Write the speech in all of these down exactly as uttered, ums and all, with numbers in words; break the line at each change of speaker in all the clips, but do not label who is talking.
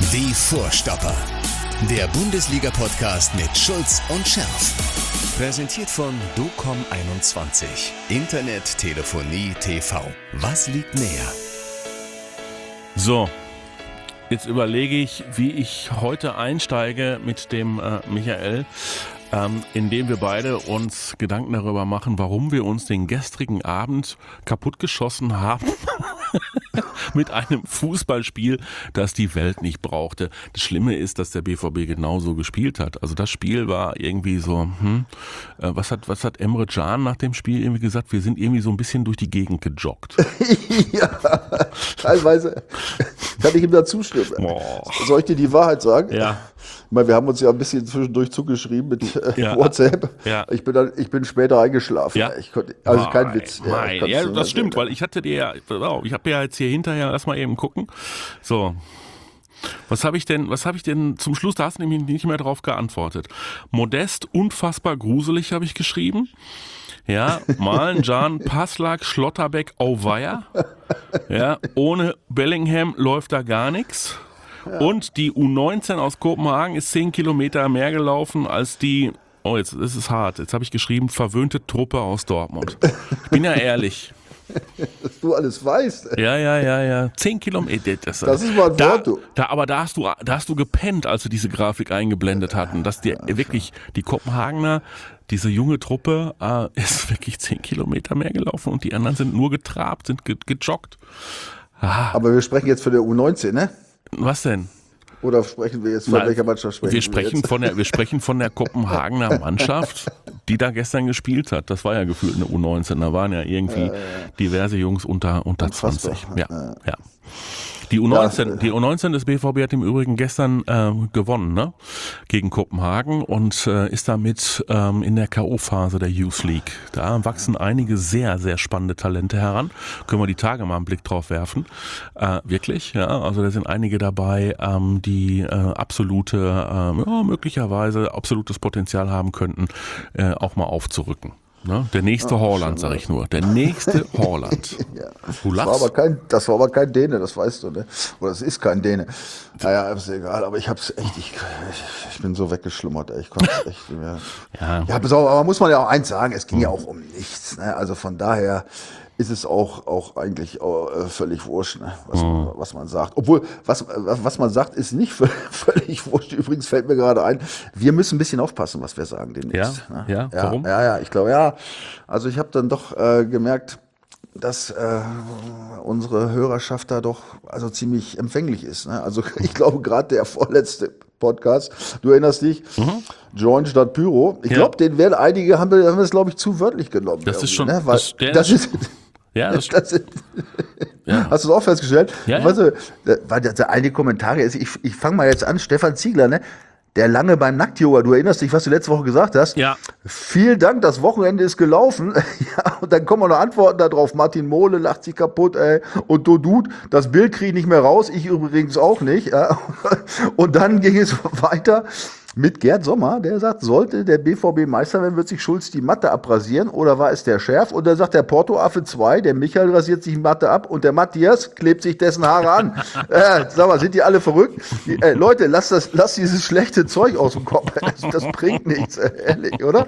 Die Vorstopper. Der Bundesliga-Podcast mit Schulz und Scherf. Präsentiert von docom einundzwanzig. Internet, Telefonie, T V. Was liegt näher?
So, jetzt überlege ich, wie ich heute einsteige mit dem äh, Michael, ähm, indem wir beide uns Gedanken darüber machen, warum wir uns den gestrigen Abend kaputtgeschossen haben. Mit einem Fußballspiel, das die Welt nicht brauchte. Das Schlimme ist, dass der B V B genauso gespielt hat. Also das Spiel war irgendwie so, hm, äh, was hat was hat Emre Can nach dem Spiel irgendwie gesagt? Wir sind irgendwie so ein bisschen durch die Gegend gejoggt.
Ja, teilweise kann ich ihm da zustimmen.
Boah.
Soll ich dir die Wahrheit sagen?
Ja.
Ich meine, wir haben uns ja ein bisschen zwischendurch zugeschrieben mit äh,
Ja.
WhatsApp.
Ja.
Ich bin dann, ich bin später eingeschlafen.
Ja.
Ich konnte, also
Mein,
kein Witz. Ja,
mein.
ich kann's
Ja,
dir
das
mal
stimmt,
sagen.
weil ich hatte dir ja, wow, ich habe ja jetzt hier hinterher, lass mal eben gucken. So. Was habe ich denn, was habe ich denn zum Schluss, da hast du nämlich nicht mehr drauf geantwortet. Modest, unfassbar gruselig, habe ich geschrieben. Ja, Malen, Can, Passlack, Schlotterbeck, Auweia. Ja, ohne Bellingham läuft da gar nichts. Und die U neunzehn aus Kopenhagen ist zehn Kilometer mehr gelaufen als die, oh jetzt, das ist hart, jetzt habe ich geschrieben, verwöhnte Truppe aus Dortmund. Ich bin ja ehrlich.
Dass du alles weißt.
Ja, ja, ja, ja. Zehn Kilometer. Das,
Das ist mal ein
da,
Wort, du.
da, aber da hast du, da hast du gepennt, als wir diese Grafik eingeblendet hatten, dass die wirklich, die Kopenhagener, diese junge Truppe, äh, ist wirklich zehn Kilometer mehr gelaufen und die anderen sind nur getrabt, sind ge gejoggt. Ah,
Aber wir sprechen jetzt von der U neunzehn, ne?
was denn?
Oder sprechen wir jetzt von
Na,
welcher Mannschaft sprechen
wir sprechen
jetzt?
von der, wir sprechen von der Kopenhagener Mannschaft, die da gestern gespielt hat. Das war ja gefühlt eine U neunzehn. Da waren ja irgendwie äh, diverse Jungs unter, unter
Unfassbar.
zwanzig. Ja, ja. ja. Die U neunzehn,
Ja,
die U neunzehn des B V B hat im Übrigen gestern äh, gewonnen, ne? Gegen Kopenhagen und äh, ist damit ähm, in der K O-Phase der Youth League. Da wachsen einige sehr, sehr spannende Talente heran. Können wir die Tage mal einen Blick drauf werfen. Äh, wirklich, ja. Also da sind einige dabei, ähm, die äh, absolute, äh, ja, möglicherweise absolutes Potenzial haben könnten, äh, auch mal aufzurücken. Ne? Der nächste
Oh,
Haaland, sag ich nur. Der nächste Haaland.
Ja.
Du
Das war,
lachst.
aber kein, das war aber kein Däne, das weißt du, ne? Oder es ist kein Däne. Naja, ist egal, aber ich hab's echt, ich, ich, ich bin so weggeschlummert, ey. Ich konnte es echt nicht mehr.
Ja.
Ja, pass auf, aber muss man ja auch eins sagen, es ging ja auch um nichts, ne? Also von daher ist es auch, auch eigentlich auch, äh, völlig wurscht, ne? was,
Mhm.
was man sagt. Obwohl, was, was man sagt, ist nicht völlig wurscht. Übrigens fällt mir gerade ein, wir müssen ein bisschen aufpassen, was wir sagen demnächst.
Ja?
Ne?
Ja?
Ja,
Warum?
Ja, ja, ich glaube, ja. Also ich habe dann doch äh, gemerkt, dass äh, unsere Hörerschaft da doch also ziemlich empfänglich ist. Ne? Also ich glaube gerade der vorletzte Podcast, du erinnerst dich,
Mhm.
Join statt Pyro. Ich
Ja.
glaube, den werden einige, haben wir, haben wir es glaube ich zu wörtlich genommen.
Das ist
irgendwie,
schon-
ne? Weil
das- der-
das ist,
Ja, das,
das ist,
ja.
hast du es auch festgestellt?
Ja, ja.
Weißt du, da- weil da, da einige Kommentare ist, ich, ich fange mal jetzt an, Stefan Ziegler, ne? Der lange beim Nackt-Yoga, du erinnerst dich, was du letzte Woche gesagt hast?
Ja.
Vielen Dank, das Wochenende ist gelaufen. Ja, und dann kommen noch Antworten darauf. Martin Mohle lacht sich kaputt, ey. Und Dodut, das Bild kriege ich nicht mehr raus. Ich übrigens auch nicht. Ja. Und dann ging es weiter mit Gerd Sommer, der sagt, sollte der B V B Meister werden, wird sich Schulz die Matte abrasieren oder war es der Scherf? Und dann sagt der Porto-Affe zwei, der Michael rasiert sich die Matte ab und der Matthias klebt sich dessen Haare an. äh, sag mal, sind die alle verrückt? Die, äh, Leute, lasst das, lasst dieses schlechte Zeug aus dem Kopf. Das, das bringt nichts, äh, ehrlich, oder?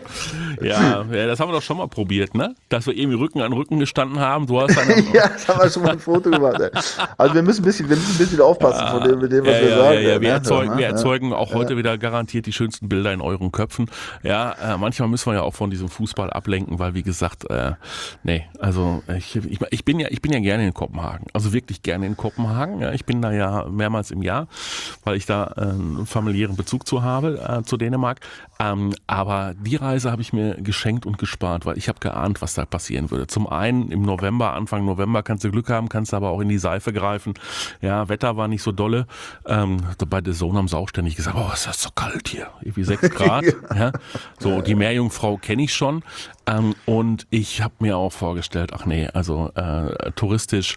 Ja, ja, das haben wir doch schon mal probiert, ne? Dass wir irgendwie Rücken an Rücken gestanden haben. Du hast dann
Ja, das haben wir schon mal ein Foto gemacht. Ey. Also wir müssen ein bisschen, wir müssen ein bisschen aufpassen von dem, mit dem, was
ja,
wir
ja,
sagen.
Ja, ja. Wir,
Ja,
erzeugen,
ja,
wir
ja.
erzeugen auch heute wieder garantiert die schönsten Bilder in euren Köpfen. Ja, äh, manchmal müssen wir ja auch von diesem Fußball ablenken, weil wie gesagt, äh, nee, also ich, ich, ich bin ja, ich bin ja gerne in Kopenhagen, also wirklich gerne in Kopenhagen. Ja, ich bin da ja mehrmals im Jahr, weil ich da äh, einen familiären Bezug zu habe äh, zu Dänemark. Ähm, aber die Reise habe ich mir geschenkt und gespart, weil ich habe geahnt, was da passieren würde. Zum einen im November, Anfang November kannst du Glück haben, kannst aber auch in die Seife greifen. Ja, Wetter war nicht so dolle. Ähm, bei der Zone haben sie auch ständig gesagt, oh, ist das so kalt hier. Irgendwie sechs Grad. Ja. So, die Meerjungfrau kenne ich schon. Ähm, und ich habe mir auch vorgestellt, ach nee, also äh, touristisch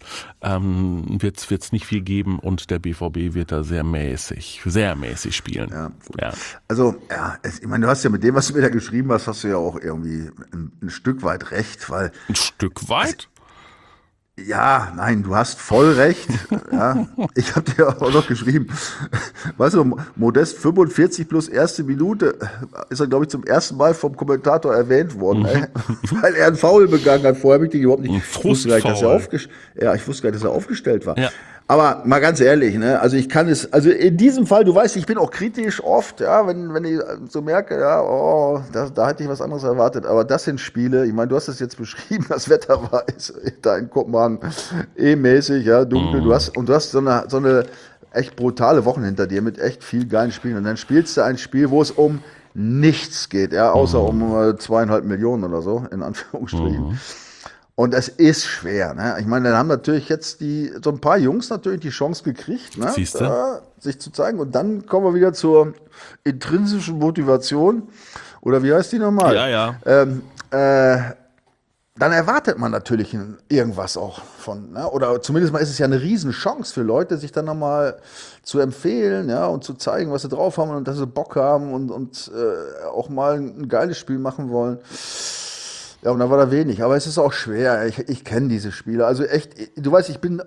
ähm, wird es nicht viel geben und der B V B wird da sehr mäßig, sehr mäßig spielen.
Ja,
Ja.
Also, ja, es, ich meine, du hast ja mit dem, was du mir da geschrieben hast, hast du ja auch irgendwie ein, ein Stück weit recht, weil
Ein Stück weit?
Ja, nein, du hast voll recht. Ja, ich habe dir auch noch geschrieben, weißt du, Modest fünfundvierzig plus erste Minute ist er, glaube ich, zum ersten Mal vom Kommentator erwähnt worden, ey, weil er einen Foul begangen hat. Vorher habe ich den überhaupt nicht.
Ein
Ich wusste gar nicht, dass er
Frustfoul.
aufgest- ja, ich wusste gar nicht, dass er aufgestellt war.
Ja.
Aber mal ganz ehrlich, ne, also ich kann es, also in diesem Fall, du weißt, ich bin auch kritisch oft, ja, wenn, wenn ich so merke, ja, oh, da, da hätte ich was anderes erwartet. Aber das sind Spiele, ich meine, du hast es jetzt beschrieben, das Wetter war ist da in Kopenhagen eh mäßig, ja, dunkel. Du hast, und du hast so eine, so eine echt brutale Woche hinter dir mit echt viel geilen Spielen. Und dann spielst du ein Spiel, wo es um nichts geht, ja, außer um äh, zweieinhalb Millionen oder so, in Anführungsstrichen. Und es ist schwer, ne? Ich meine, dann haben natürlich jetzt die, so ein paar Jungs natürlich die Chance gekriegt, ne?
Siehste?
Da, sich zu zeigen. Und dann kommen wir wieder zur intrinsischen Motivation. Oder wie heißt die nochmal?
Ja, ja.
Ähm, äh, dann erwartet man natürlich irgendwas auch von, ne? Oder zumindest mal ist es ja eine Riesenchance für Leute, sich dann nochmal zu empfehlen, ja, und zu zeigen, was sie drauf haben und dass sie Bock haben und, und äh, auch mal ein geiles Spiel machen wollen. Ja, und da war da wenig, aber es ist auch schwer. Ich, ich kenne diese Spiele. Also echt, du weißt, ich bin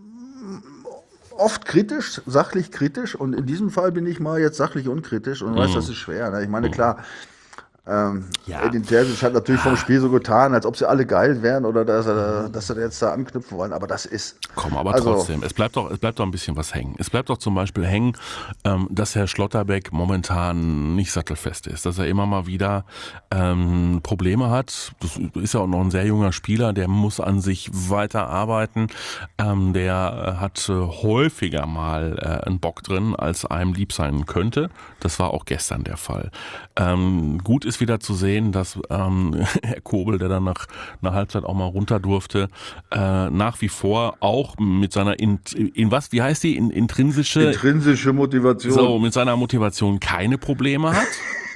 oft kritisch, sachlich kritisch, und in diesem Fall bin ich mal jetzt sachlich unkritisch und weiß, das ist schwer. Ne? Ich meine, klar, ähm,
Ja.
Edin Terzic hat natürlich vom Spiel so getan, als ob sie alle geil wären oder dass er, dass sie jetzt da anknüpfen wollen, aber das ist...
Komm, aber
also,
trotzdem, es bleibt doch, es bleibt doch ein bisschen was hängen. Es bleibt doch zum Beispiel hängen, ähm, dass Herr Schlotterbeck momentan nicht sattelfest ist, dass er immer mal wieder ähm, Probleme hat. Das ist ja auch noch ein sehr junger Spieler, der muss an sich weiter arbeiten. Ähm, der hat äh, häufiger mal äh, einen Bock drin, als einem lieb sein könnte. Das war auch gestern der Fall. Ähm, gut ist wieder zu sehen, dass ähm, Herr Kobel, der dann nach einer Halbzeit auch mal runter durfte, äh, nach wie vor auch mit seiner, in, in was, wie heißt die, in, intrinsische,
intrinsische Motivation.
so, mit seiner Motivation keine Probleme hat.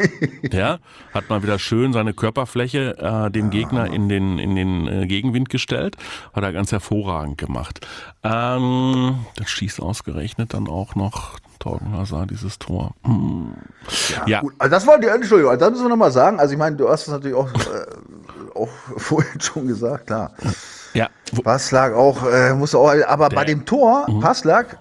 Ja, hat mal wieder schön seine Körperfläche äh, dem Gegner in den, in den äh, Gegenwind gestellt. Hat er ganz hervorragend gemacht. Ähm, das schießt ausgerechnet dann auch noch Thorgan Hazard, dieses Tor. Hm. Ja,
Gut, also das war die Entschuldigung, das müssen wir nochmal sagen. Also ich meine, du hast es natürlich auch, äh, auch vorhin schon gesagt, klar.
ja. Wo-
Passlack auch, äh, muss auch, aber
Der-
bei dem Tor, Passlack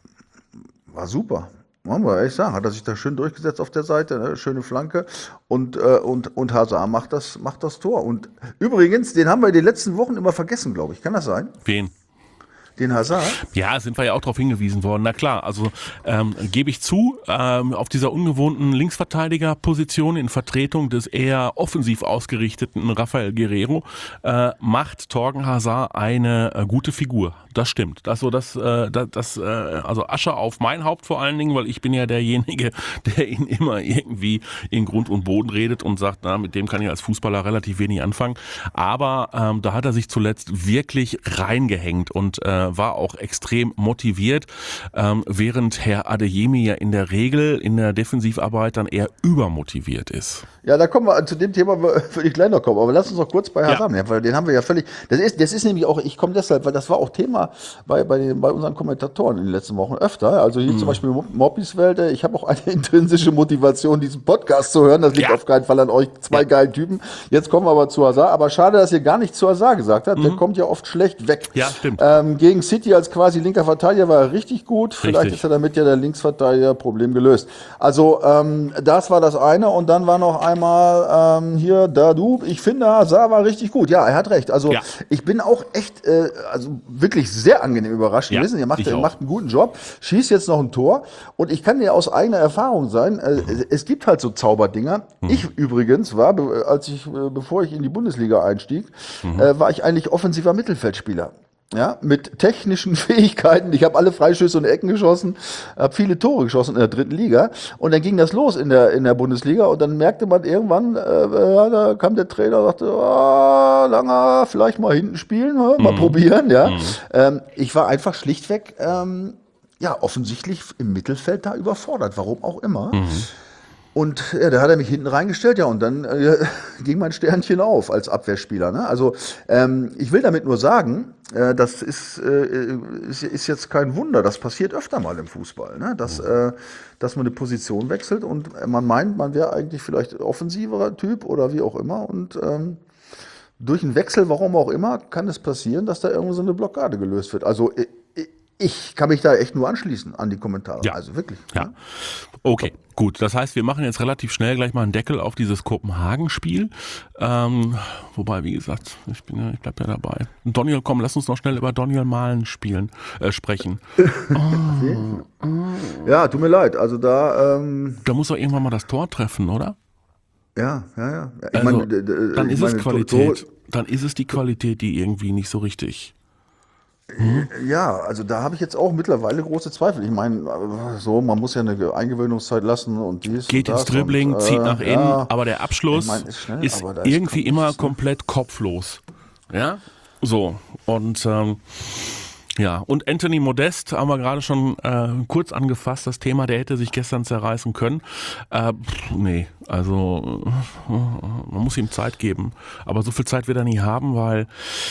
war super. Wollen wir ehrlich sagen, hat er sich da schön durchgesetzt auf der Seite, ne? Schöne Flanke, und, äh, und, und Hazard macht das, macht das Tor. Und übrigens, den haben wir in den letzten Wochen immer vergessen, glaube ich. Kann das sein?
Wen?
Den Hazard?
Ja, sind wir ja auch darauf hingewiesen worden. Na klar, also ähm, gebe ich zu, ähm, auf dieser ungewohnten Linksverteidigerposition in Vertretung des eher offensiv ausgerichteten Rafael Guerrero äh, macht Thorgan Hazard eine äh, gute Figur. Das stimmt. Also das, äh, das, das äh, also Asche auf mein Haupt vor allen Dingen, weil ich bin ja derjenige, der ihn immer irgendwie in Grund und Boden redet und sagt, na, mit dem kann ich als Fußballer relativ wenig anfangen. Aber ähm, da hat er sich zuletzt wirklich reingehängt und äh, war auch extrem motiviert, ähm, während Herr Adeyemi ja in der Regel in der Defensivarbeit dann eher übermotiviert ist.
Ja, da kommen wir zu dem Thema, würde ich gleich noch kommen. Aber lass uns noch kurz bei Hazard, ja. Weil den haben wir ja völlig. Das ist, das ist nämlich auch, ich komme deshalb, weil das war auch Thema bei, bei, den, bei unseren Kommentatoren in den letzten Wochen öfter. Also hier mhm. zum Beispiel Moppis Welt, ich habe auch eine intrinsische Motivation, diesen Podcast zu hören. Das liegt ja. auf keinen Fall an euch, zwei ja. geilen Typen. Jetzt kommen wir aber zu Hazard. Aber schade, dass ihr gar nichts zu Hazard gesagt habt. Mhm. Der kommt ja oft schlecht weg.
Ja, stimmt.
Ähm, gegen City als quasi linker Verteidiger war er richtig gut. Vielleicht
richtig.
ist er damit ja der Linksverteidiger Problem gelöst. Also ähm, das war das eine. Und dann war noch einmal ähm, hier Dadu. Ich finde, Hazard war richtig gut. Ja, er hat recht. Also ja. ich bin auch echt, äh, also wirklich sehr angenehm überrascht
ja,
gewesen. Er macht, er macht einen guten Job, schießt jetzt noch ein Tor. Und ich kann dir aus eigener Erfahrung sein, äh, mhm. es gibt halt so Zauberdinger. Mhm. Ich übrigens war, als ich, bevor ich in die Bundesliga einstieg, mhm. äh, war ich eigentlich offensiver Mittelfeldspieler. Ja, mit technischen Fähigkeiten. Ich habe alle Freischüsse und Ecken geschossen, habe viele Tore geschossen in der dritten Liga. Und dann ging das los in der in der Bundesliga. Und dann merkte man irgendwann, äh, da kam der Trainer und sagte, oh, Langer, vielleicht mal hinten spielen, mal mhm. probieren. Ja, mhm. ähm, ich war einfach schlichtweg, ähm, ja, offensichtlich im Mittelfeld da überfordert. Warum auch immer. Mhm. Und ja, da hat er mich hinten reingestellt, ja, und dann äh, ging mein Sternchen auf als Abwehrspieler. Ne? Also ähm, ich will damit nur sagen, äh, das ist, äh, ist, ist jetzt kein Wunder, das passiert öfter mal im Fußball, ne? dass, äh, dass man eine Position wechselt und man meint, man wäre eigentlich vielleicht offensiverer Typ oder wie auch immer und ähm, durch einen Wechsel, warum auch immer, kann es passieren, dass da irgendwo so eine Blockade gelöst wird. Also ich, ich kann mich da echt nur anschließen an die Kommentare.
Ja.
Also wirklich.
Ja. Okay, gut. Das heißt, wir machen jetzt relativ schnell gleich mal einen Deckel auf dieses Kopenhagen-Spiel. Ähm, wobei, wie gesagt, ich bin ja, ich bleib ja dabei. Doniel, komm, lass uns noch schnell über Doniel Malen spielen, äh, sprechen.
Oh. Ja, tut mir leid. Also da. Ähm,
da muss doch irgendwann mal das Tor treffen, oder?
Ja, ja, ja. Ich
Also,
meine, d- d-
dann
ich
ist
meine,
es Qualität.
Tore-
Dann ist es die Qualität, die irgendwie nicht so richtig.
Ja, also da habe ich jetzt auch mittlerweile große Zweifel. Ich meine, so, man muss ja eine Eingewöhnungszeit lassen und dies
Geht
und
ins
das
Dribbling,
und,
zieht
äh,
nach innen,
ja.
aber der Abschluss
Ich mein, ist schnell,
ist
aber da ist
irgendwie
kaum
immer
nichts, ne?
komplett kopflos. Ja, so. Und ähm, ja, und Anthony Modest haben wir gerade schon äh, kurz angefasst, das Thema, der hätte sich gestern zerreißen können. Äh, pff, nee, also äh, man muss ihm Zeit geben. Aber so viel Zeit wird er nie haben, weil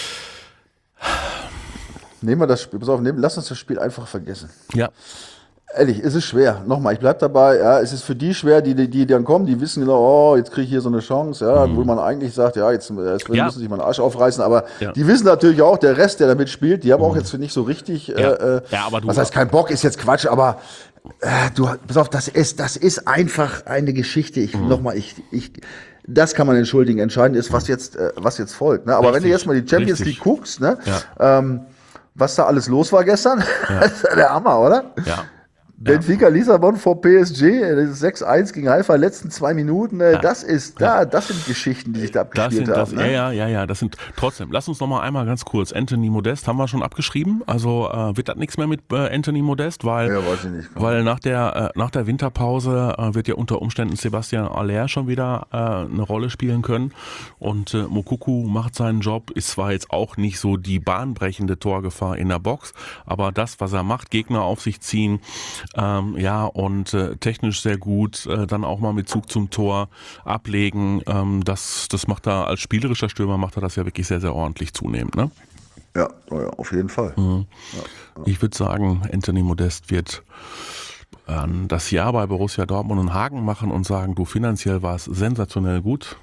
Nehmen wir das Spiel, pass auf, nehmen, lass uns das Spiel einfach vergessen.
ja,
Ehrlich, es ist schwer. Nochmal, ich bleib dabei, ja, es ist für die schwer, die, die, die dann kommen, die wissen genau, oh, jetzt kriege ich hier so eine Chance, ja, wo man eigentlich sagt, ja, jetzt, jetzt
Ja.
müssen sich mal den Arsch aufreißen, aber
Ja.
die wissen natürlich auch, der Rest, der damit spielt, die haben auch jetzt nicht so richtig,
Ja.
äh, äh,
Ja, aber du-
was heißt kein Bock, ist jetzt Quatsch, aber äh, du, pass auf, das ist, das ist einfach eine Geschichte. Ich,
Mhm.
nochmal, ich, ich, das kann man entschuldigen. Entscheidend ist, was jetzt, äh, was jetzt folgt, ne? Aber wenn du
Richtig,
jetzt mal die Champions
richtig.
League guckst, ne,
Ja.
ähm, was da alles los war gestern, das ist ja der Hammer, oder?
ja.
Benfica Lissabon vor P S G, das ist sechs eins gegen Haifa, letzten zwei Minuten, äh, das ist, da, das sind Geschichten, die sich da
Das
abgespielt
sind das,
haben. Ne?
ja, ja, ja, ja, das sind trotzdem. Lass uns noch mal einmal ganz kurz. Anthony Modest haben wir schon abgeschrieben. Also äh, wird das nichts mehr mit äh, Anthony Modest, weil,
Ja, weiß ich nicht.
weil nach der äh, nach der Winterpause äh, wird ja unter Umständen Sebastian Aller schon wieder äh, eine Rolle spielen können. Und äh, Moukoko macht seinen Job, ist zwar jetzt auch nicht so die bahnbrechende Torgefahr in der Box, aber das, was er macht, Gegner auf sich ziehen, ähm, ja, und äh, technisch sehr gut, äh, dann auch mal mit Zug zum Tor ablegen, ähm, das, das macht er als spielerischer Stürmer, macht er das ja wirklich sehr, sehr ordentlich zunehmend, ne?
Ja, oh ja, auf jeden Fall.
Mhm. Ich würde sagen, Anthony Modest wird äh, das Jahr bei Borussia Dortmund und Hagen machen und sagen, du, finanziell war es sensationell gut.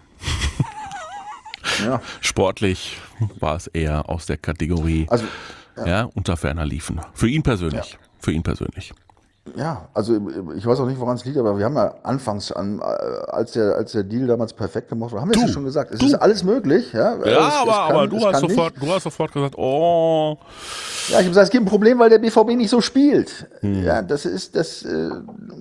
Ja.
Sportlich war es eher aus der Kategorie,
Also,
ja, unter ferner liefen. Für ihn persönlich.
Ja.
Für ihn persönlich.
ja, also ich weiß auch nicht, woran es liegt, aber wir haben ja anfangs an, äh, als der, als der Deal damals perfekt gemacht war, haben wir es
Du,
ja schon gesagt, es
du.
ist alles möglich. Ja,
Ja,
es, es
aber,
kann,
aber du,
es
hast
kann
sofort,
nicht.
du hast sofort gesagt, oh,
Ja, ich habe gesagt, es gibt ein Problem, weil der B V B nicht so spielt.
Hm.
Ja, das ist das, äh,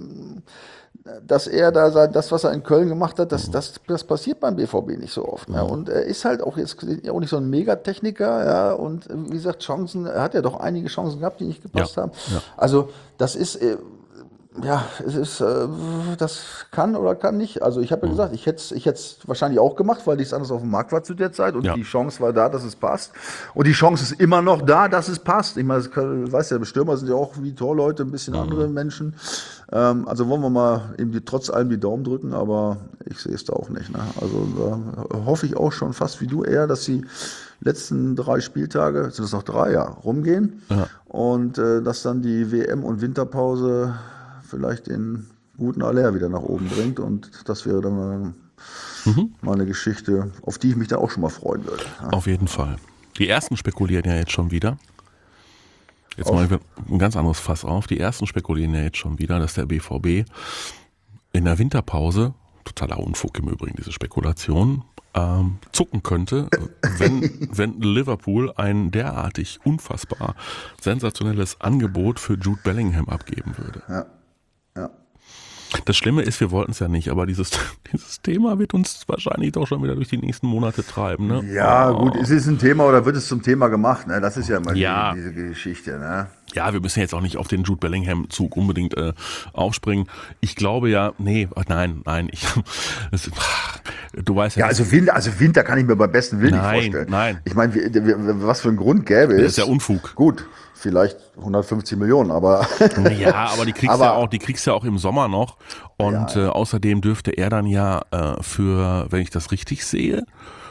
dass er da sein- das, was er in Köln gemacht hat, das, das, das passiert beim B V B nicht so oft. Ne? Und er ist halt auch jetzt auch nicht so ein Megatechniker, ja. Und äh, wie gesagt, Chancen, er hat ja doch einige Chancen gehabt, die nicht gepasst
Ja,
haben.
ja.
Also das ist äh, ja, es ist, äh, das kann oder kann nicht. Also ich habe ja gesagt, ich hätte es ich hätt's wahrscheinlich auch gemacht, weil nichts anderes auf dem Markt war zu der Zeit und
Ja.
die Chance war da, dass es passt. Und die Chance ist immer noch da, dass es passt. Ich meine, das kann, weißt ja, Stürmer sind ja auch wie Torleute, ein bisschen andere Menschen. Ähm, also wollen wir mal eben die, trotz allem die Daumen drücken, aber ich sehe es da auch nicht. Ne? Also da hoffe ich auch schon fast wie du eher, dass die letzten drei Spieltage, sind es noch drei, ja, rumgehen.
Ja.
Und äh, dass dann die W M- und Winterpause vielleicht den guten Aller wieder nach oben bringt. Und das wäre dann mal,
Mhm.
mal eine Geschichte, auf die ich mich da auch schon mal freuen würde. Ja.
auf jeden Fall. Die ersten spekulieren ja jetzt schon wieder. Jetzt
Auf-
mal ein ganz anderes Fass auf. Die ersten spekulieren ja jetzt schon wieder, dass der B V B in der Winterpause, totaler Unfug im Übrigen, diese Spekulation, ähm, zucken könnte, wenn, wenn Liverpool ein derartig unfassbar sensationelles Angebot für Jude Bellingham abgeben würde.
Ja. Ja.
Das Schlimme ist, wir wollten es ja nicht, aber dieses, dieses Thema wird uns wahrscheinlich doch schon wieder durch die nächsten Monate treiben. Ne?
Ja,
Oh.
gut, ist es ein Thema oder wird es zum Thema gemacht? Ne? Das ist ja immer
Ja.
Die, diese Geschichte. Ne?
Ja, wir müssen jetzt auch nicht auf den Jude Bellingham-Zug unbedingt äh, aufspringen. Ich glaube ja, nee, ach, nein, nein, ich, das, du weißt ja,
Ja, also Winter, also Winter kann ich mir beim besten Willen
Nein,
nicht vorstellen.
nein.
Ich meine, wie- wie- was für ein Grund gäbe es?
das ist ja Unfug.
Gut, vielleicht hundertfünfzig Millionen, aber
Ja, aber die kriegst
Aber-
ja auch, die kriegst ja auch im Sommer noch. Und
Ja,
Äh, außerdem dürfte er dann ja äh, für, wenn ich das richtig sehe,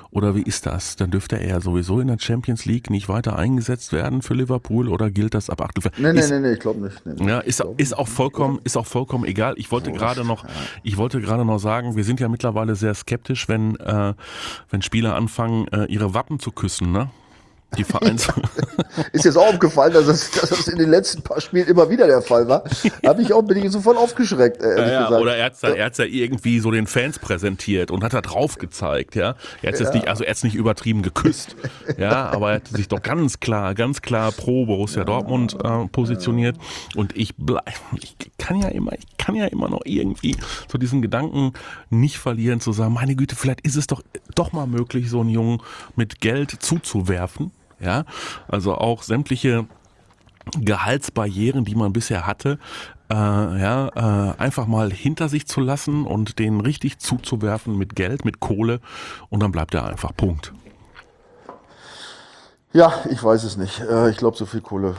Oder wie ist das? Dann dürfte er ja sowieso in der Champions League nicht weiter eingesetzt werden für Liverpool oder gilt das ab Achtelfinale?
Nee, nee,
ist,
nee, nee, ich glaube nicht. Nee, nee.
Ja, ist, ist auch vollkommen, ist auch vollkommen egal. Ich wollte gerade noch, ich wollte gerade noch sagen, wir sind ja mittlerweile sehr skeptisch, wenn, äh, wenn Spieler anfangen, äh, ihre Wappen zu küssen, ne? Die Vereins.
Ist jetzt auch aufgefallen, dass das, dass das in den letzten paar Spielen immer wieder der Fall war. Habe ich auch, bin ich sofort aufgeschreckt, ehrlich
ja, ja,
gesagt.
Oder er hat es ja, ja irgendwie so den Fans präsentiert und hat da drauf gezeigt, ja. Er hat es ja. nicht, also er hat's nicht übertrieben geküsst, ja, aber er hat sich doch ganz klar, ganz klar pro Borussia ja, Dortmund äh, positioniert. Ja. Und ich bleib, ich kann ja immer, ich kann ja immer noch irgendwie so diesen Gedanken nicht verlieren, zu sagen, meine Güte, vielleicht ist es doch doch mal möglich, so einen Jungen mit Geld zuzuwerfen. Ja, also auch sämtliche Gehaltsbarrieren, die man bisher hatte, äh, ja, äh, einfach mal hinter sich zu lassen und den richtig zuzuwerfen mit Geld, mit Kohle und dann bleibt er einfach. Punkt.
Ja, ich weiß es nicht. Ich glaube, so viel Kohle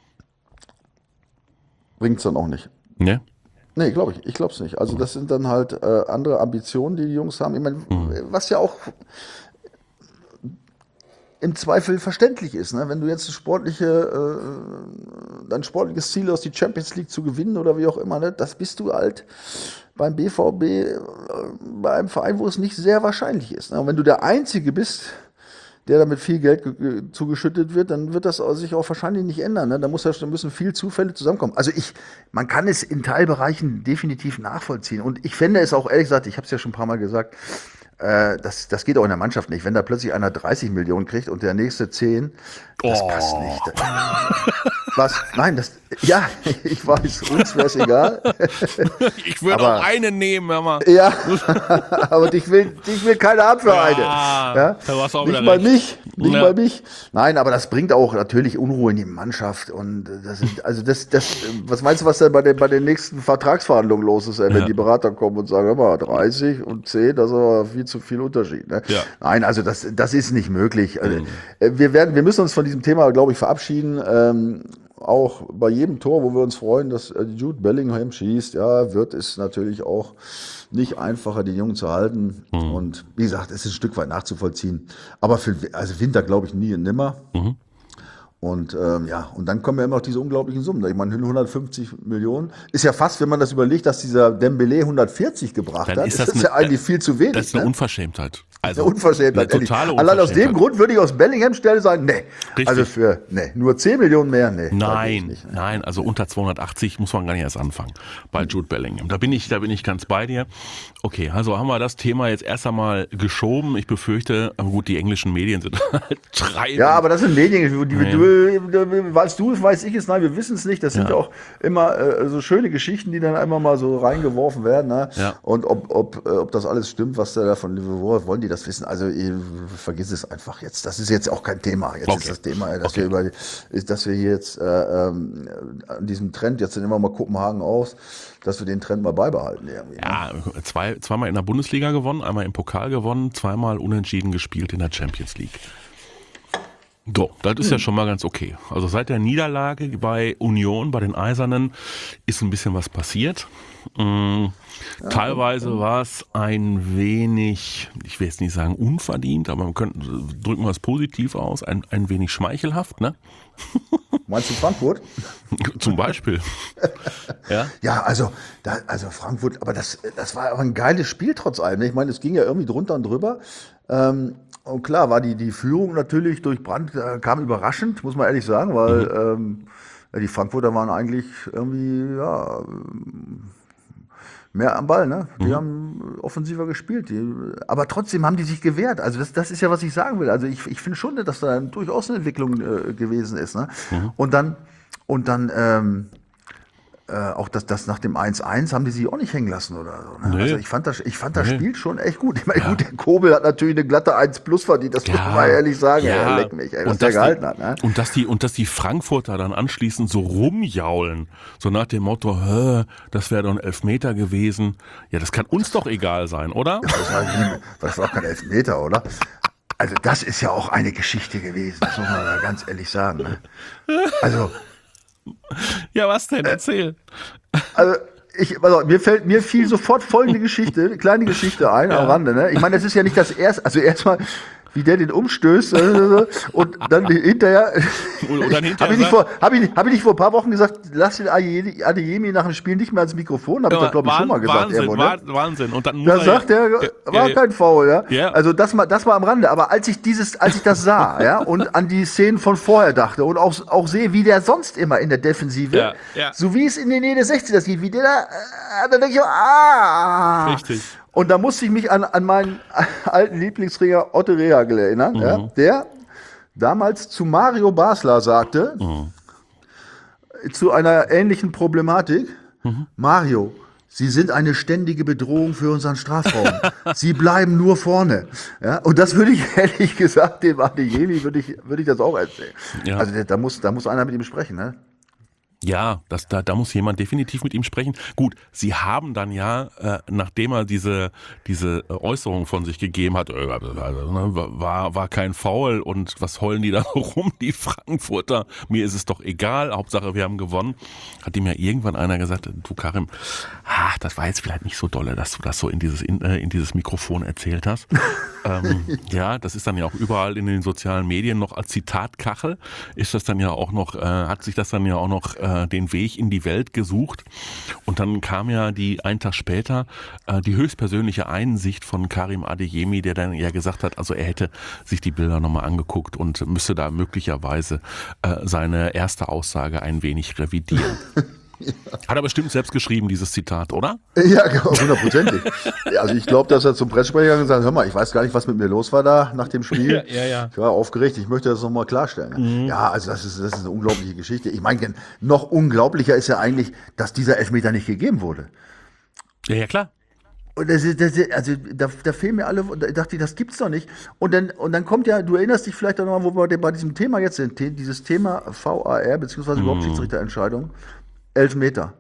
bringt es dann auch nicht.
Ne?
Nee, glaube ich. Ich glaube es nicht. Also das sind dann halt äh, andere Ambitionen, die die Jungs haben. Ich meine, mhm. was ja auch im Zweifel verständlich ist, ne? Wenn du jetzt eine sportliche, äh, dein sportliches Ziel hast, die Champions League zu gewinnen oder wie auch immer, ne? Das bist du halt beim B V B, äh, bei einem Verein, wo es nicht sehr wahrscheinlich ist. Ne? Und wenn du der Einzige bist, der damit viel Geld ge- zugeschüttet wird, dann wird das sich auch wahrscheinlich nicht ändern. Ne? Da, muss, da müssen viel Zufälle zusammenkommen. Also ich, man kann es in Teilbereichen definitiv nachvollziehen. Und ich fände es auch, ehrlich gesagt, ich habe es ja schon ein paar Mal gesagt, Das, das geht auch in der Mannschaft nicht. Wenn da plötzlich einer dreißig Millionen kriegt und der nächste zehn, das oh. passt nicht. Was? Nein, das, ja, ich weiß, uns wäre es egal.
Ich würde auch einen nehmen, hör mal.
Ja, aber dich will, dich will keiner haben für ja, eine. Ja?
Du hast auch
nicht bei mich, nicht ja. bei mich. Nein, aber das bringt auch natürlich Unruhe in die Mannschaft. Und das ist, also das, das, was meinst du, was denn bei den, bei den nächsten Vertragsverhandlungen los ist, ey, wenn ja. die Berater kommen und sagen, hör mal, dreißig und zehn, das ist aber viel zu viel Unterschied. Ne? Ja. Nein, also das, das ist nicht möglich. Also, mhm. wir werden, wir müssen uns von diesem Thema, glaube ich, verabschieden. Ähm, auch bei jedem Tor, wo wir uns freuen, dass Jude Bellingham schießt, ja, wird es natürlich auch nicht einfacher, den Jungen zu halten. Mhm. Und wie gesagt, es ist ein Stück weit nachzuvollziehen. Aber für also Winter glaube ich nie und nimmer. Mhm. Und ähm, ja, und dann kommen ja immer noch diese unglaublichen Summen. Ich meine, hundertfünfzig Millionen ist ja fast, wenn man das überlegt, dass dieser Dembélé hundertvierzig gebracht
dann
hat,
ist
ist
das,
das
eine,
ja eigentlich viel zu wenig.
Das ist eine
ne?
Unverschämtheit. Also
eine Unverschämtheit,
eine totale
Allein aus dem
Unverschämtheit.
Grund würde ich aus Bellingham Stelle sagen, nee.
Richtig.
Also für, nee, nur zehn Millionen mehr, nee.
Nein,
nicht, ne?
nein, also unter zweihundertachtzig muss man gar nicht erst anfangen bei Jude Bellingham. Da bin ich, da bin ich ganz bei dir. Okay, also haben wir das Thema jetzt erst einmal geschoben. Ich befürchte, gut, die englischen Medien sind halt treibend.
Ja, aber das sind Medien, die, nee. du, weißt du es, weiß ich es, nein, wir wissen es nicht. Das sind ja auch immer äh, so schöne Geschichten, die dann einmal mal so reingeworfen werden. Ne? Ja. Und ob, ob, ob das alles stimmt, was der da von Liverpool, wollen die das wissen? Also ich, vergiss es einfach jetzt. Das ist jetzt auch kein Thema. Jetzt okay. ist das Thema, dass okay. wir über, dass wir hier jetzt äh, ähm, an diesem Trend, jetzt nehmen wir mal Kopenhagen aus, dass wir den Trend mal beibehalten. Irgendwie,
ja, ne? zwei, zweimal in der Bundesliga gewonnen, einmal im Pokal gewonnen, zweimal unentschieden gespielt in der Champions League. So, das ist hm. ja schon mal ganz okay. Also seit der Niederlage bei Union, bei den Eisernen, ist ein bisschen was passiert. Mhm. Ja, Teilweise war es ein wenig, ich will jetzt nicht sagen unverdient, aber man könnte, drücken wir es positiv aus, ein, ein wenig schmeichelhaft, ne?
Meinst du Frankfurt?
Zum Beispiel. ja?
ja, also, da, also Frankfurt, aber das, das war aber ein geiles Spiel trotz allem. Ich meine, es ging ja irgendwie drunter und drüber. Ähm, und klar war die, die Führung natürlich durch Brandt, äh, kam überraschend, muss man ehrlich sagen, weil mhm. ähm, die Frankfurter waren eigentlich irgendwie, ja, mehr am Ball, ne? Die mhm. haben offensiver gespielt. Die, aber trotzdem haben die sich gewehrt. Also das, das ist ja, was ich sagen will. Also ich, ich finde schon, dass da durchaus eine Entwicklung äh, gewesen ist. Ne? Mhm. Und dann, und dann ähm, äh, auch das, das nach dem eins eins haben die sich auch nicht hängen lassen oder so. Ne? Nee. Also ich fand das, ich fand das nee. Spiel schon echt gut. Ich meine, ja. gut, der Kobel hat natürlich eine glatte eins plus verdient, das ja. muss man mal ehrlich sagen.
Ja.
Ey, leck mich, ey, was der gehalten
die,
hat. Ne?
Und dass die, und dass die Frankfurter dann anschließend so rumjaulen, so nach dem Motto, Hä, das wäre doch ein Elfmeter gewesen. Ja, das kann uns doch egal sein, oder?
Ja, das, war, das war auch kein Elfmeter, oder? Also das ist ja auch eine Geschichte gewesen, das muss man mal ganz ehrlich sagen. Ne? Also
ja, was denn? Erzähl.
Also, ich, also mir fällt, mir fiel sofort folgende Geschichte, eine kleine Geschichte ein, ja. am Rande, ne? Ich meine, das ist ja nicht das erste, also erstmal, wie der den umstößt äh, und dann hinterher,
Und, und dann hinterher
habe ich, nicht vor- hab ich, hab ich nicht vor ein paar Wochen gesagt, lass den Adeyemi Adeyemi nach dem Spiel nicht mehr ans Mikrofon, habe ich das glaube ich schon mal gesagt.
Wahnsinn,
irgendwo, ne?
Wahnsinn, Wahnsinn. Und dann muss
Da
er-
sagt er, war
ja,
kein Foul, ja.
Ja.
Also das mal, das mal am Rande. Aber als ich dieses, als ich das sah, ja, und an die Szenen von vorher dachte und auch, auch sehe, wie der sonst immer in der Defensive,
Ja, ja.
so wie es in den Nähe des sechzehner sieht, wie der da, äh, da denke ich, ah.
Richtig.
Und da musste ich mich an, an meinen alten Lieblingsringer Otto Rehagel erinnern,
Mhm.
ja, der damals zu Mario Basler sagte,
Mhm.
zu einer ähnlichen Problematik,
Mhm.
Mario, Sie sind eine ständige Bedrohung für unseren Strafraum. Sie bleiben nur vorne. Ja, und das würde ich ehrlich gesagt, dem Adeyemi würde ich, würde ich das auch erzählen.
Ja.
Also da muss, da muss einer mit ihm sprechen, ne?
Ja, das, da, da muss jemand definitiv mit ihm sprechen. Gut, sie haben dann ja, äh, nachdem er diese, diese Äußerung von sich gegeben hat, äh, also, ne, war, war kein Foul und was heulen die da rum, die Frankfurter, mir ist es doch egal, Hauptsache wir haben gewonnen, hat ihm ja irgendwann einer gesagt, du Karim, ach, das war jetzt vielleicht nicht so dolle, dass du das so in dieses, in, äh, in dieses Mikrofon erzählt hast. ähm, ja, das ist dann ja auch überall in den sozialen Medien noch als Zitatkachel, ist das dann ja auch noch, äh, hat sich das dann ja auch noch äh, den Weg in die Welt gesucht. Und dann kam ja die einen Tag später äh, die höchstpersönliche Einsicht von Karim Adeyemi, der dann ja gesagt hat, also er hätte sich die Bilder nochmal angeguckt und müsste da möglicherweise äh, seine erste Aussage ein wenig revidieren. Ja. Hat er bestimmt selbst geschrieben, dieses Zitat, oder?
Ja, genau, hundertprozentig. Also ich glaube, dass er zum Pressesprecher gegangen ist und gesagt, hör mal, ich weiß gar nicht, was mit mir los war da nach dem Spiel.
Ja, ja, ja.
Ich war aufgeregt, ich möchte das nochmal klarstellen. Mhm. Ja, also das ist, das ist eine unglaubliche Geschichte. Ich meine, noch unglaublicher ist ja eigentlich, dass dieser Elfmeter nicht gegeben wurde.
Ja, ja, klar.
Und das ist, das ist, also da, da fehlen mir alle, da dachte ich, das gibt's doch nicht. Und dann, und dann kommt ja, du erinnerst dich vielleicht auch nochmal, wo wir bei diesem Thema jetzt sind, dieses Thema V A R, beziehungsweise
Mhm.
überhaupt Schiedsrichterentscheidung. Elfmeter.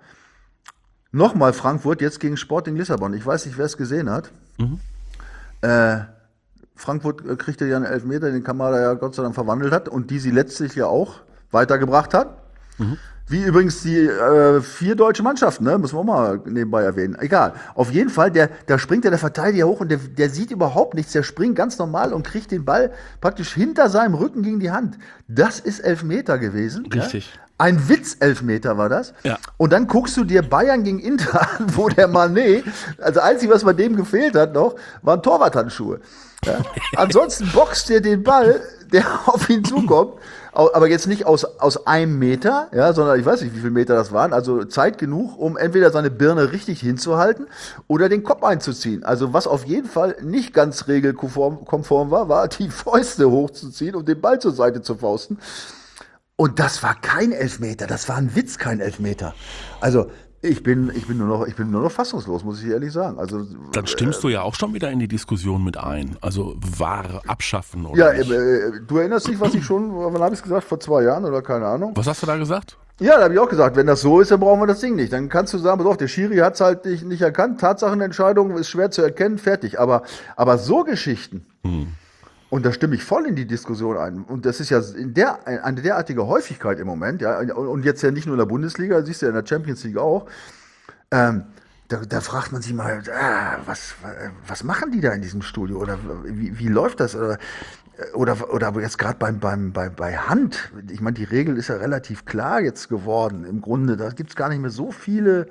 Nochmal Frankfurt, jetzt gegen Sporting Lissabon. Ich weiß nicht, wer es gesehen hat.
Mhm.
Äh, Frankfurt äh, kriegte ja einen Elfmeter, den Kamada ja Gott sei Dank verwandelt hat und die sie letztlich ja auch weitergebracht hat.
Mhm.
Wie übrigens die äh, vier deutsche Mannschaften, ne? Müssen wir auch mal nebenbei erwähnen. Egal. Auf jeden Fall, der, da springt ja der Verteidiger hoch und der, der sieht überhaupt nichts. Der springt ganz normal und kriegt den Ball praktisch hinter seinem Rücken gegen die Hand. Das ist Elfmeter gewesen.
Richtig.
Ja? Ein Witz-Elfmeter war das.
Ja.
Und dann guckst du dir Bayern gegen Inter an, wo der Mané, also einzig, was bei dem gefehlt hat noch, waren Torwarthandschuhe. Ja? Ansonsten boxt der den Ball, der auf ihn zukommt, aber jetzt nicht aus, aus einem Meter, ja, sondern ich weiß nicht, wie viele Meter das waren, also Zeit genug, um entweder seine Birne richtig hinzuhalten oder den Kopf einzuziehen. Also was auf jeden Fall nicht ganz regelkonform war, war die Fäuste hochzuziehen und den Ball zur Seite zu fausten. Und das war kein Elfmeter, das war ein Witz, kein Elfmeter. Also ich bin, ich bin nur noch, ich bin nur noch fassungslos, muss ich ehrlich sagen. Also
Dann stimmst du ja auch schon wieder in die Diskussion mit ein. Also Ware abschaffen oder
ja,
nicht.
äh, du erinnerst dich, was ich schon, wann habe ich es gesagt, vor zwei Jahren oder keine Ahnung.
Was hast du da gesagt?
Ja, da habe ich auch gesagt, wenn das so ist, dann brauchen wir das Ding nicht. Dann kannst du sagen, pass auf, der Schiri hat es halt nicht, nicht erkannt, Tatsachenentscheidung ist schwer zu erkennen, fertig. Aber, aber so Geschichten,
Hm.
und da stimme ich voll in die Diskussion ein. Und das ist ja in der, eine derartige Häufigkeit im Moment, ja, und jetzt ja nicht nur in der Bundesliga, siehst du ja in der Champions League auch. Ähm, da, da fragt man sich mal, ah, was, was machen die da in diesem Studio? Oder wie, wie läuft das? Oder, oder, oder jetzt gerade beim, beim, bei, bei Hand, ich meine, die Regel ist ja relativ klar jetzt geworden. Im Grunde, da gibt es gar nicht mehr so viele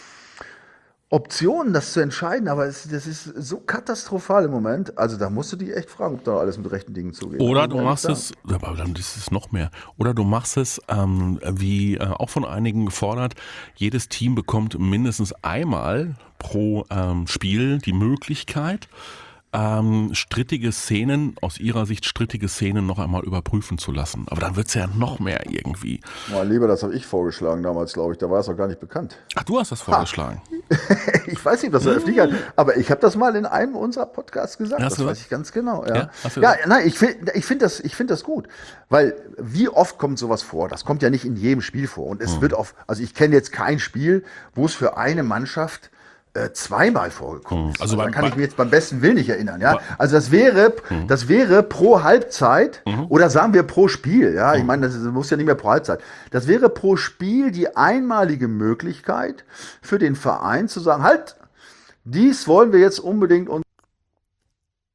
Optionen, das zu entscheiden, aber es, das ist so katastrophal im Moment. Also da musst du dich echt fragen, ob da alles mit rechten Dingen zugeht.
Oder du machst es, aber dann ist es noch mehr. Oder du machst es, ähm, wie äh, auch von einigen gefordert, jedes Team bekommt mindestens einmal pro ähm, Spiel die Möglichkeit, ähm, strittige Szenen, aus ihrer Sicht strittige Szenen noch einmal überprüfen zu lassen. Aber dann wird es ja noch mehr irgendwie.
Mal lieber, das habe ich vorgeschlagen damals, glaube ich. Da war es auch gar nicht bekannt.
Ach, du hast das vorgeschlagen.
Ich weiß nicht, was der öffentlich hat, aber ich habe das mal in einem unserer Podcasts gesagt.
Hast
Das
du
weiß
das?
ich ganz genau. Ja,
Ja, hast du
ja
das?
nein, ich finde ich find das, ich find das gut. Weil wie oft kommt sowas vor? Das kommt ja nicht in jedem Spiel vor. Und es
Hm.
wird auf, also ich kenne jetzt kein Spiel, wo es für eine Mannschaft äh, zweimal vorgekommen ist.
Also
Also
beim-
da kann ich
beim-
mich jetzt beim besten Willen nicht erinnern. Ja? Also das wäre, das wäre pro Halbzeit oder sagen wir pro Spiel. Ja, ich meine, das ist- muss ja nicht mehr pro Halbzeit. Das wäre pro Spiel die einmalige Möglichkeit für den Verein zu sagen, halt, dies wollen wir jetzt unbedingt und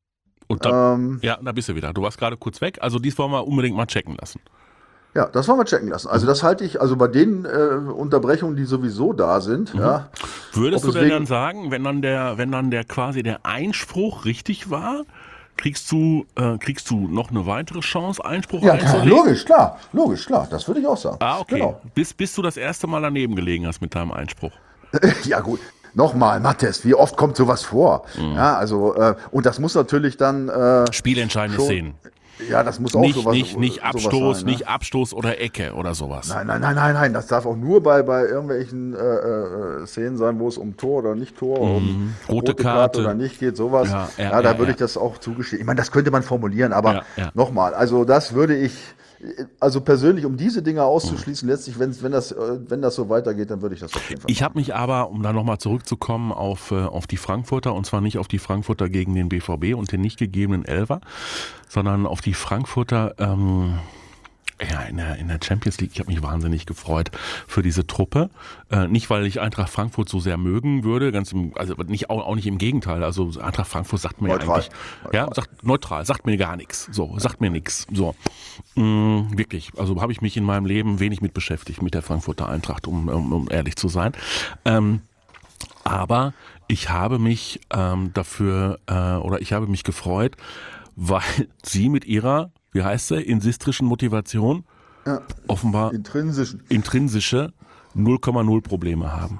Und dann,
Ähm,
ja, da bist du wieder. Du warst gerade kurz weg. Also dies wollen wir unbedingt mal checken lassen.
Ja, das wollen wir checken lassen. Also das halte ich, also bei den äh, Unterbrechungen, die sowieso da sind, ja.
Würdest
ob
du
es
denn
wegen-
dann sagen, wenn dann der, wenn dann der quasi der Einspruch richtig war, kriegst du, äh, kriegst du noch eine weitere Chance, Einspruch
Ja,
einzulegen?
logisch, klar, logisch, klar, das würde ich auch sagen.
Ah, okay.
Genau.
Bis, bis du das erste Mal daneben gelegen hast mit deinem Einspruch.
Ja gut, nochmal, Matthias, wie oft kommt sowas vor?
Mhm.
Ja, also, äh, und das muss natürlich dann, äh,
Spielentscheidende
Schon-
Szenen.
ja, das muss auch
Nicht,
sowas
nicht, nicht
sowas
Abstoß,
sein, ne?
nicht Abstoß oder Ecke oder sowas.
Nein, nein, nein, nein, nein, das darf auch nur bei, bei irgendwelchen äh, äh, Szenen sein, wo es um Tor oder nicht Tor, um
Rote Karte.
oder nicht geht, sowas.
Ja,
Ja,
ja,
da
ja,
würde
ja.
ich das auch zugestehen. Ich meine, das könnte man formulieren, aber
Ja, ja.
nochmal, also das würde ich, also persönlich, um diese Dinge auszuschließen, letztlich, wenn, wenn, das, äh, wenn das so weitergeht, dann würde ich das auf jeden Fall
Ich habe mich aber, um da nochmal zurückzukommen, auf, äh, auf die Frankfurter, und zwar nicht auf die Frankfurter gegen den B V B und den nicht gegebenen Elfer, sondern auf die Frankfurter ähm, ja, in, der, in der Champions League. Ich habe mich wahnsinnig gefreut für diese Truppe. Äh, nicht, weil ich Eintracht Frankfurt so sehr mögen würde, ganz im, also nicht, auch, auch nicht im Gegenteil. Also Eintracht Frankfurt sagt mir
Neutral.
eigentlich, ja, sagt neutral, sagt mir gar nichts. So, sagt mir nichts. So, mm, wirklich. Also habe ich mich in meinem Leben wenig mit beschäftigt mit der Frankfurter Eintracht, um, um, um ehrlich zu sein. Ähm, aber ich habe mich ähm, dafür äh, oder ich habe mich gefreut, weil sie mit ihrer, wie heißt sie, insistrischen Motivation
Ja.
offenbar
intrinsischen.
intrinsische null Komma null Probleme haben.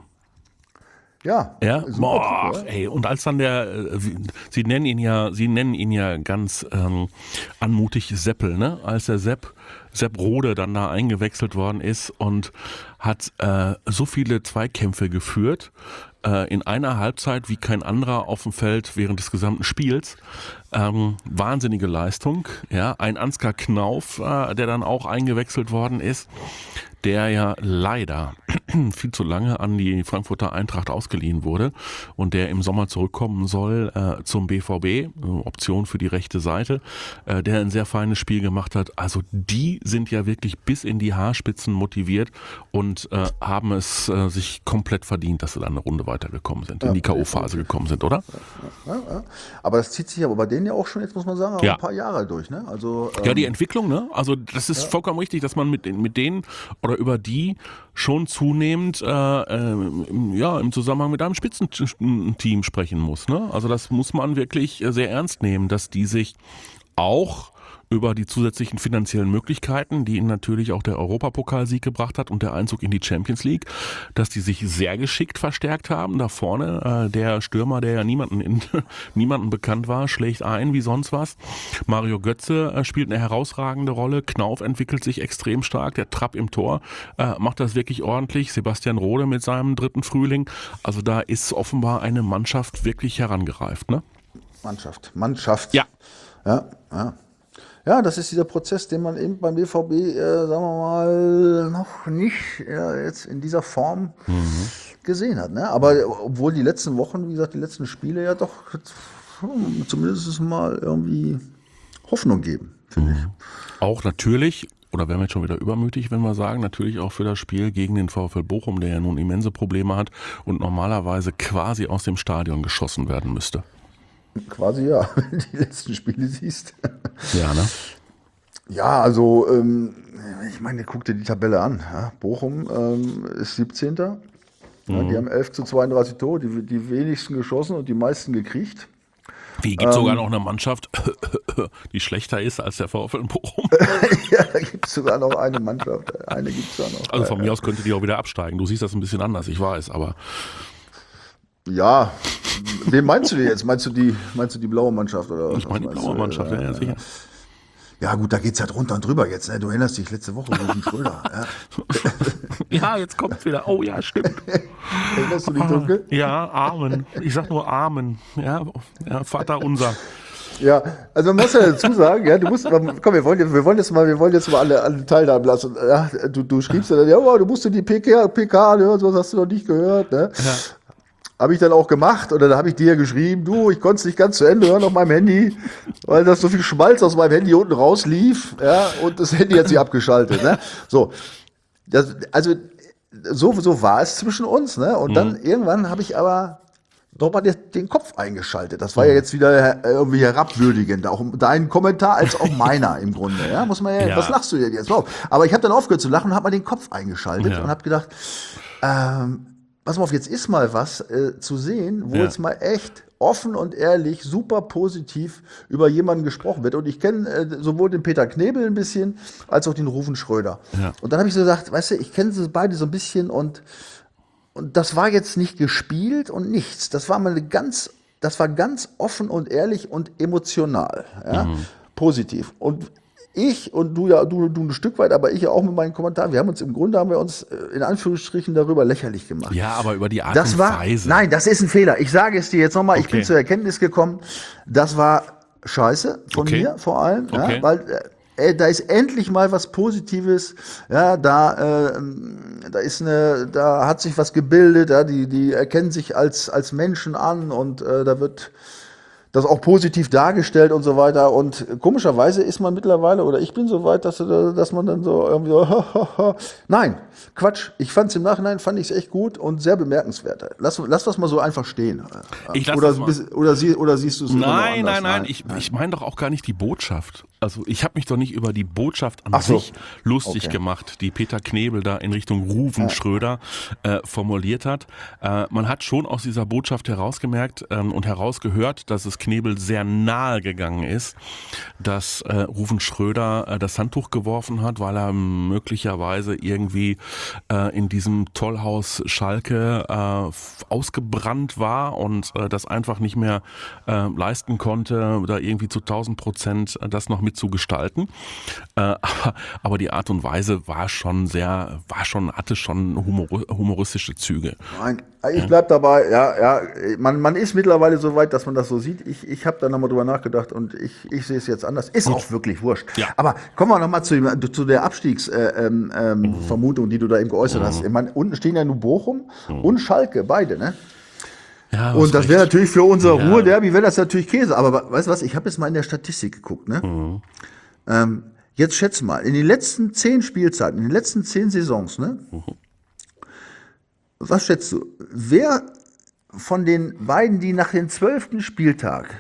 Ja,
Ja,
super
boah,
Typ, ja.
ey, und als dann der, äh, sie- sie nennen ihn ja, sie nennen ihn ja ganz ähm, anmutig Seppel, ne? Als der Sepp, Sepp Rode dann da eingewechselt worden ist und hat äh, so viele Zweikämpfe geführt, äh, in einer Halbzeit wie kein anderer auf dem Feld während des gesamten Spiels. Ähm, wahnsinnige Leistung, ja, ein Ansgar Knauf, äh, der dann auch eingewechselt worden ist, der ja leider viel zu lange an die Frankfurter Eintracht ausgeliehen wurde und der im Sommer zurückkommen soll äh, zum B V B, äh, Option für die rechte Seite, äh, der ein sehr feines Spiel gemacht hat. Also die sind ja wirklich bis in die Haarspitzen motiviert und äh, haben es äh, sich komplett verdient, dass sie dann eine Runde weitergekommen sind, in die K O-Phase gekommen sind, oder?
Ja, ja. Aber das zieht sich aber bei denen ja auch schon, jetzt muss man sagen, auch
Ja.
ein paar Jahre durch. Ne? Also, ähm,
Ja, die Entwicklung, ne? Also das ist vollkommen richtig, dass man mit, den- mit denen oder über die schon zunehmend äh, äh, im, ja, im Zusammenhang mit einem Spitzenteam sprechen muss. Ne? Also das muss man wirklich äh, sehr ernst nehmen, dass die sich auch über die zusätzlichen finanziellen Möglichkeiten, die ihnen natürlich auch der Europapokalsieg gebracht hat und der Einzug in die Champions League, dass die sich sehr geschickt verstärkt haben. Da vorne äh, der Stürmer, der ja niemanden, in, niemanden bekannt war, schlägt ein wie sonst was. Mario Götze äh, spielt eine herausragende Rolle. Knauf entwickelt sich extrem stark. Der Trapp im Tor äh, macht das wirklich ordentlich. Sebastian Rode mit seinem dritten Frühling. Also da ist offenbar eine Mannschaft wirklich herangereift. Ne?
Mannschaft, Mannschaft.
Ja.
Ja, ja. Ja, das ist dieser Prozess, den man eben beim B V B, äh, sagen wir mal, noch nicht ja, jetzt in dieser Form gesehen hat. Ne? Aber obwohl die letzten Wochen, wie gesagt, die letzten Spiele ja doch hm, zumindest mal irgendwie Hoffnung geben, finde ich.
Auch natürlich, oder wären wir jetzt schon wieder übermütig, wenn wir sagen, natürlich auch für das Spiel gegen den VfL Bochum, der ja nun immense Probleme hat und normalerweise quasi aus dem Stadion geschossen werden müsste.
Quasi ja, wenn du die letzten Spiele siehst.
Ja, ne?
Ja, also ähm, ich meine, guck dir die Tabelle an. Ja? Bochum ähm, ist siebzehnter Ja, die haben elf zu zweiunddreißig Tore, die, die wenigsten geschossen und die meisten gekriegt.
Wie gibt sogar noch eine Mannschaft, die schlechter ist als der VfL Bochum?
Ja, da gibt es sogar noch eine Mannschaft. Eine gibt es da noch.
Also von mir aus könnte die auch wieder absteigen. Du siehst das ein bisschen anders, ich weiß, aber
Ja, wen meinst du denn jetzt? Meinst du die, meinst du die blaue Mannschaft? Oder
ich meine die
was meinst
blaue
du?
Mannschaft, ja, ja, sicher.
Ja gut, da geht es ja drunter und drüber jetzt. Ne? Du erinnerst dich letzte Woche gegen Schröder. Ja?
Ja, jetzt kommt's wieder. Oh ja, stimmt.
Erinnerst du dich dunkel?
Ja, Amen. Ich sag nur Amen. Ja, ja, Vater unser.
Ja, also man muss ja dazu sagen, ja, du musst, komm, wir wollen jetzt, wir wollen jetzt mal, wir wollen jetzt mal alle, alle teilhaben lassen. Ja, du, du schriebst ja dann, ja, oh, du musst dir die P K, P K hören, sowas hast du noch nicht gehört. Ne?
Ja.
Habe ich dann auch gemacht und dann habe ich dir geschrieben, du, ich konnte es nicht ganz zu Ende hören auf meinem Handy, weil das so viel Schmalz aus meinem Handy unten rauslief, ja, und das Handy hat sich abgeschaltet. Ne? So, das, also so, so war es zwischen uns, ne? Und dann irgendwann habe ich aber nochmal den Kopf eingeschaltet. Das war ja jetzt wieder irgendwie herabwürdigend, auch dein Kommentar als auch meiner im Grunde. Ja, muss man ja,
Ja.
was lachst du denn jetzt? Aber ich habe dann aufgehört zu lachen und habe mal den Kopf eingeschaltet
Ja.
und habe gedacht, ähm, pass mal auf, jetzt ist mal was äh, zu sehen, wo
Ja.
jetzt mal echt offen und ehrlich, super positiv über jemanden gesprochen wird. Und ich kenne äh, sowohl den Peter Knebel ein bisschen, als auch den Ruven Schröder.
Ja.
Und dann habe ich so gesagt, weißt du, ich kenne sie beide so ein bisschen und Und das war jetzt nicht gespielt und nichts. Das war mal eine ganz, das war ganz offen und ehrlich und emotional, ja,
Mhm.
positiv. Und ich und du ja, du, du ein Stück weit, aber ich ja auch mit meinen Kommentaren. Wir haben uns im Grunde haben wir uns äh, in Anführungsstrichen darüber lächerlich gemacht.
Ja, aber über die Art
Das
und
war,
Weise.
nein, das ist ein Fehler. Ich sage es dir jetzt nochmal. Ich
Okay.
bin zur Erkenntnis gekommen. Das war Scheiße von
Okay.
mir vor allem,
Okay.
ja, weil äh, Ey, da ist endlich mal was Positives, ja, da, äh, da ist eine, da hat sich was gebildet, ja, die, die erkennen sich als, als Menschen an und äh, da wird das auch positiv dargestellt und so weiter. Und komischerweise ist man mittlerweile, oder ich bin so weit, dass, dass man dann so irgendwie so, nein, Quatsch. Ich fand es im Nachhinein, fand ich es echt gut und sehr bemerkenswert. Lass, lass das mal so einfach stehen.
Ich lass
oder,
das mal.
bist- oder, sie, oder siehst du es immer noch
Nein,
anders?
nein, nein, ich, ich meine doch auch gar nicht die Botschaft. Also ich habe mich doch nicht über die Botschaft an
Ach so.
sich lustig
Okay.
gemacht, die Peter Knebel da in Richtung Ruven Schröder äh, formuliert hat. Äh, man hat schon aus dieser Botschaft herausgemerkt ähm, und herausgehört, dass es Knebel sehr nahe gegangen ist, dass äh, Ruven Schröder äh, das Handtuch geworfen hat, weil er möglicherweise irgendwie äh, in diesem Tollhaus Schalke äh, f- ausgebrannt war und äh, das einfach nicht mehr äh, leisten konnte, da irgendwie zu tausend Prozent das noch mitzugestalten. Äh, aber, aber die Art und Weise war schon sehr, war schon, hatte schon humor, humoristische Züge.
Nein, ich bleib dabei, ja, ja, man, man ist mittlerweile so weit, dass man das so sieht. Ich, ich habe da nochmal drüber nachgedacht und ich, ich sehe es jetzt anders. Ist auch wirklich wurscht.
Ja.
Aber kommen wir nochmal zu, dem- zu der Abstiegsvermutung, ähm, ähm, Vermutung, die du da eben geäußert hast. Ich meine, unten stehen ja nur Bochum und Schalke, beide, ne?
Ja,
Und das wäre natürlich für unser
Ja.
Ruhr-Derby, wäre das natürlich Käse. Aber weißt du was, ich habe jetzt mal in der Statistik geguckt, ne? Ähm, jetzt schätze mal, in den letzten zehn Spielzeiten, in den letzten zehn Saisons, ne? Was schätzt du? Wer von den beiden, die nach dem zwölften Spieltag,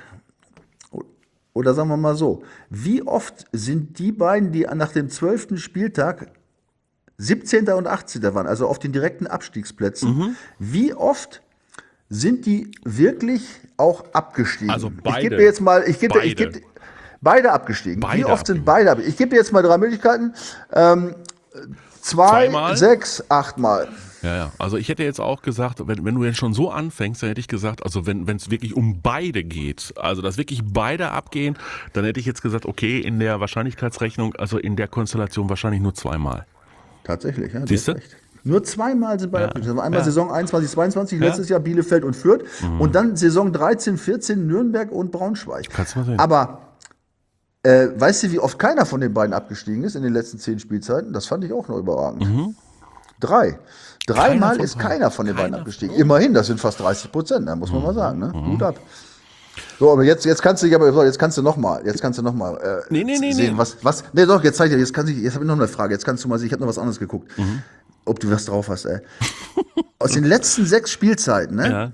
oder sagen wir mal so, wie oft sind die beiden, die nach dem zwölften Spieltag siebzehnter und achtzehnter waren, also auf den direkten Abstiegsplätzen, wie oft sind die wirklich auch abgestiegen?
Also
Ich
beide.
gebe dir jetzt mal, ich gebe dir, ich
Beide.
gebe beide abgestiegen.
Beide
wie oft sind
abgestiegen.
beide abgestiegen? Ich gebe dir jetzt mal drei Möglichkeiten. Ähm, zwei,
Zweimal?
sechs, achtmal.
Ja, ja. Also ich hätte jetzt auch gesagt, wenn, wenn du jetzt schon so anfängst, dann hätte ich gesagt, also wenn wenn es wirklich um beide geht, also dass wirklich beide abgehen, dann hätte ich jetzt gesagt, okay, in der Wahrscheinlichkeitsrechnung, also in der Konstellation wahrscheinlich nur zweimal.
Tatsächlich, ja. du
Siehst
hast
du?
recht. Nur zweimal sind beide abgestiegen. Einmal
Ja.
Saison einundzwanzig, zweiundzwanzig, letztes Jahr Bielefeld und Fürth und dann Saison dreizehn, vierzehn Nürnberg und Braunschweig.
Kannst du mal sehen.
Aber äh, weißt du, wie oft keiner von den beiden abgestiegen ist in den letzten zehn Spielzeiten? Das fand ich auch noch überragend. Drei. Dreimal
von
ist
beiden.
keiner von den beiden
Keiner.
abgestiegen. Immerhin, das sind fast dreißig Prozent, da muss man mal sagen. Ne? Hut ab. So, aber jetzt, jetzt kannst du dich aber, so, jetzt kannst du noch mal, jetzt kannst du noch mal äh,
Nee, nee, nee,
sehen,
nee.
was, was, nee, doch, jetzt zeig ich dir, jetzt kann ich, jetzt habe ich noch eine Frage, jetzt kannst du mal sehen, ich habe noch was anderes geguckt, ob du was drauf hast, ey. Aus den letzten sechs Spielzeiten, ne?
Ja.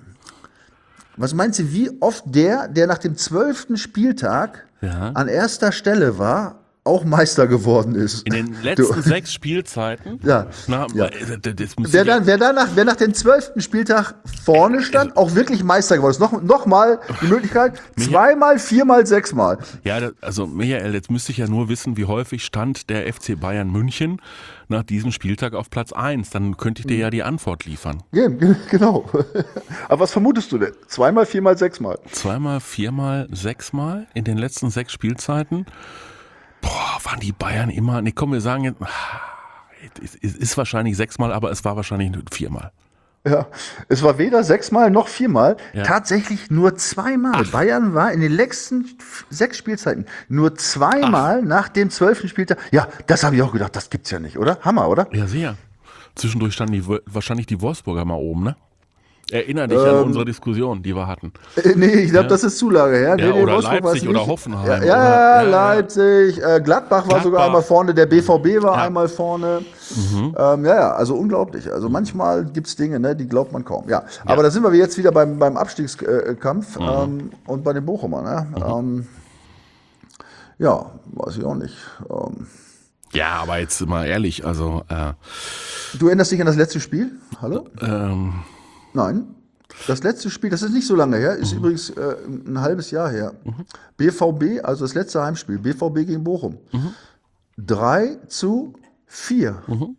Was meinst du, wie oft der, der nach dem zwölften Spieltag
Ja.
an erster Stelle war, auch Meister geworden ist?
In den letzten
Du-
sechs Spielzeiten.
Ja.
Na,
Ja.
äh, das- das muss
Wer,
ich ja-
dann, wer, danach, wer nach dem zwölften Spieltag vorne stand, auch wirklich Meister geworden ist. Noch, noch mal die Möglichkeit, zweimal, viermal, sechsmal.
Ja, das, also Michael, jetzt müsste ich ja nur wissen, wie häufig stand der F C Bayern München nach diesem Spieltag auf Platz eins. Dann könnte ich dir ja die Antwort liefern.
Ja, ge- genau. Aber was vermutest du denn? Zweimal, viermal, sechsmal.
Zweimal, viermal, sechsmal in den letzten sechs Spielzeiten. Boah, waren die Bayern immer. Nee, komm, wir sagen jetzt. ah, Es ist, ist wahrscheinlich sechsmal, aber es war wahrscheinlich nur viermal.
Ja, es war weder sechsmal noch viermal,
Ja.
tatsächlich nur zweimal. Bayern war in den letzten f- sechs Spielzeiten nur zweimal nach dem zwölften Spieltag. Ja, das habe ich auch gedacht, das gibt's ja nicht, oder? Hammer, oder?
Ja, sehr. Zwischendurch standen die, Wo- wahrscheinlich die Wolfsburger mal oben, ne? Erinner dich ähm, an unsere Diskussion, die wir hatten.
Äh, nee, ich glaube, ja. das ist zu lange her.
Ja,
nee, nee,
oder
Wolfsburg
Leipzig oder Hoffenheim.
Ja,
oder,
ja,
ja
Leipzig. Äh, Gladbach, Gladbach war sogar einmal vorne. Der B V B war
ja.
einmal vorne. Mhm. Ähm, ja, ja, also unglaublich. Also manchmal gibt es Dinge, ne, die glaubt man kaum. Ja, ja. Aber da sind wir jetzt wieder beim, beim Abstiegskampf mhm. ähm, und bei den Bochumer. Ne? Mhm. Ähm, ja, weiß ich auch nicht. Ähm,
ja, aber jetzt mal ehrlich, also äh,
du erinnerst dich an das letzte Spiel? Hallo?
Ähm,
Nein. Das letzte Spiel, das ist nicht so lange her, ist mhm. übrigens äh, ein halbes Jahr her. Mhm. B V B, also das letzte Heimspiel, B V B gegen Bochum. Mhm. drei zu vier. Mhm.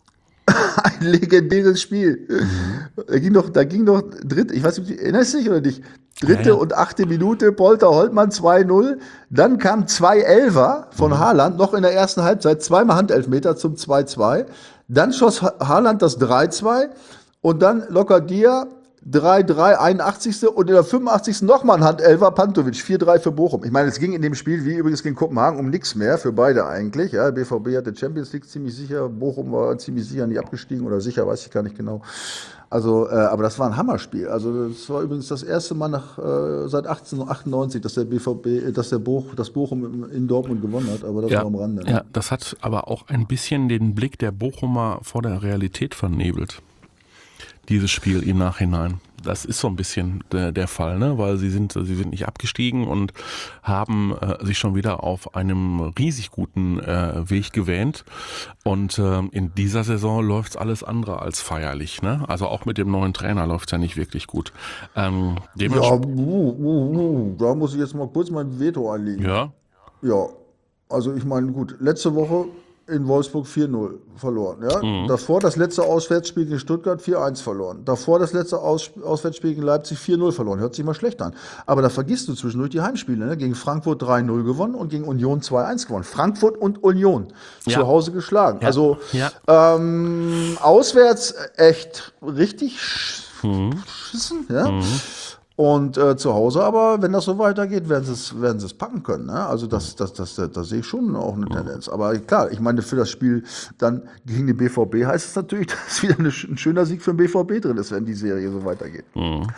Ein legendäres Spiel. Mhm. Da ging doch, da ging doch dritte, ich weiß nicht, erinnerst du dich oder nicht? Dritte ja, ja. und achte Minute, Polter Holtmann zwei null. Dann kam zwei Elfer von mhm. Haaland, noch in der ersten Halbzeit, zweimal Handelfmeter zum zwei zwei. Dann schoss Haaland das drei zwei und dann Lokadia drei drei, einundachtzigste und in der fünfundachtzigsten nochmal ein Handelfer, Pantovic, vier drei für Bochum. Ich meine, es ging in dem Spiel, wie übrigens gegen Kopenhagen, um nichts mehr, für beide eigentlich. Ja, B V B hatte Champions League ziemlich sicher, Bochum war ziemlich sicher nicht abgestiegen oder sicher, weiß ich gar nicht genau. Also, äh, aber das war ein Hammerspiel. Also, das war übrigens das erste Mal nach, äh, seit achtzehnhundertachtundneunzig, dass der B V B, dass der Boch, das Bochum in Dortmund gewonnen hat, aber das
ja,
war am Rande. Ne?
Ja, das hat aber auch ein bisschen den Blick der Bochumer vor der Realität vernebelt. Dieses Spiel im Nachhinein. Das ist so ein bisschen der, der Fall, ne? Weil sie sind, sie sind nicht abgestiegen und haben äh, sich schon wieder auf einem riesig guten äh, Weg gewähnt. Und äh, in dieser Saison läuft's alles andere als feierlich, ne? Also auch mit dem neuen Trainer läuft's ja nicht wirklich gut. Ähm,
ja, uh, uh, uh, da muss ich jetzt mal kurz mein Veto einlegen.
Ja.
Ja, also ich meine, gut, letzte Woche in Wolfsburg vier null verloren. Ja? Mhm. Davor das letzte Auswärtsspiel gegen Stuttgart vier eins verloren. Davor das letzte Aus- Auswärtsspiel gegen Leipzig vier null verloren. Hört sich mal schlecht an. Aber da vergisst du zwischendurch die Heimspiele. Ne? Gegen Frankfurt drei null gewonnen und gegen Union zwei eins gewonnen. Frankfurt und Union ja. zu Hause geschlagen. Ja. Also ja. Ähm, auswärts echt richtig mhm. schissen. Ja? Mhm. Und äh, zu Hause aber, wenn das so weitergeht, werden sie es werden sie es packen können. Ne? Also das, das, das, das, das sehe ich schon auch eine Tendenz. Aber klar, ich meine, für das Spiel dann gegen den B V B heißt es natürlich, dass wieder eine, ein schöner Sieg für den B V B drin ist, wenn die Serie so weitergeht.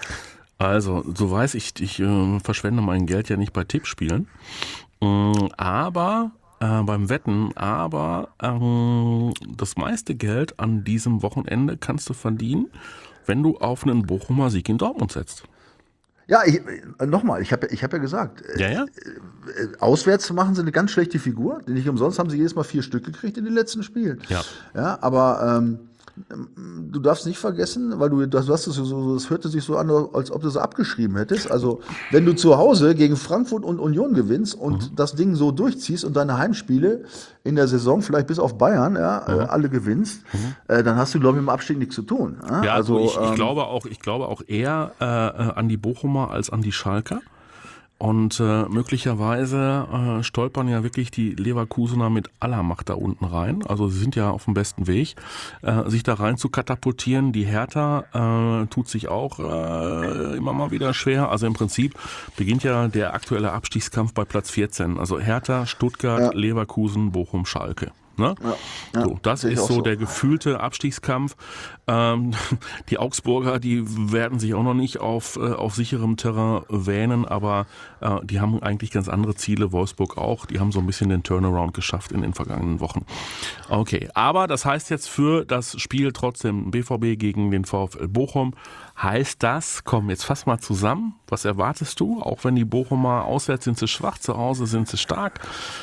Also, so weiß ich, ich äh, verschwende mein Geld ja nicht bei Tippspielen. Ähm, aber äh, beim Wetten, aber ähm, das meiste Geld an diesem Wochenende kannst du verdienen, wenn du auf einen Bochumer Sieg in Dortmund setzt.
Ja, ich, nochmal, ich habe ich hab ja gesagt,
ja, ja.
Äh, auswärts machen sie eine ganz schlechte Figur. Nicht umsonst haben sie jedes Mal vier Stück gekriegt in den letzten Spielen.
Ja,
ja aber ähm, du darfst nicht vergessen, weil du das, du hast das, so, das hörte sich so an, als ob du es abgeschrieben hättest. Also wenn du zu Hause gegen Frankfurt und Union gewinnst und mhm. das Ding so durchziehst und deine Heimspiele in der Saison vielleicht bis auf Bayern ja, mhm. äh, alle gewinnst, mhm. äh, dann hast du, glaube ich, mit dem Abstieg nichts zu tun. Ja,
ja also, also ich, ich
ähm,
glaube auch, ich glaube auch eher äh, an die Bochumer als an die Schalker. Und äh, möglicherweise äh, stolpern ja wirklich die Leverkusener mit aller Macht da unten rein. Also sie sind ja auf dem besten Weg, äh, sich da rein zu katapultieren. Die Hertha äh, tut sich auch äh, immer mal wieder schwer. Also im Prinzip beginnt ja der aktuelle Abstiegskampf bei Platz vierzehn. Also Hertha, Stuttgart, ja. Leverkusen, Bochum, Schalke. Ne? Ja, ja, so, das ist so, so der gefühlte Abstiegskampf. Ähm, die Augsburger, die werden sich auch noch nicht auf, äh, auf sicherem Terrain wähnen, aber äh, die haben eigentlich ganz andere Ziele, Wolfsburg auch. Die haben so ein bisschen den Turnaround geschafft in den vergangenen Wochen. Okay, aber das heißt jetzt für das Spiel trotzdem B V B gegen den VfL Bochum, heißt das, komm, jetzt fass mal zusammen, was erwartest du? Auch wenn die Bochumer auswärts sind sie schwach, zu Hause sind sie stark.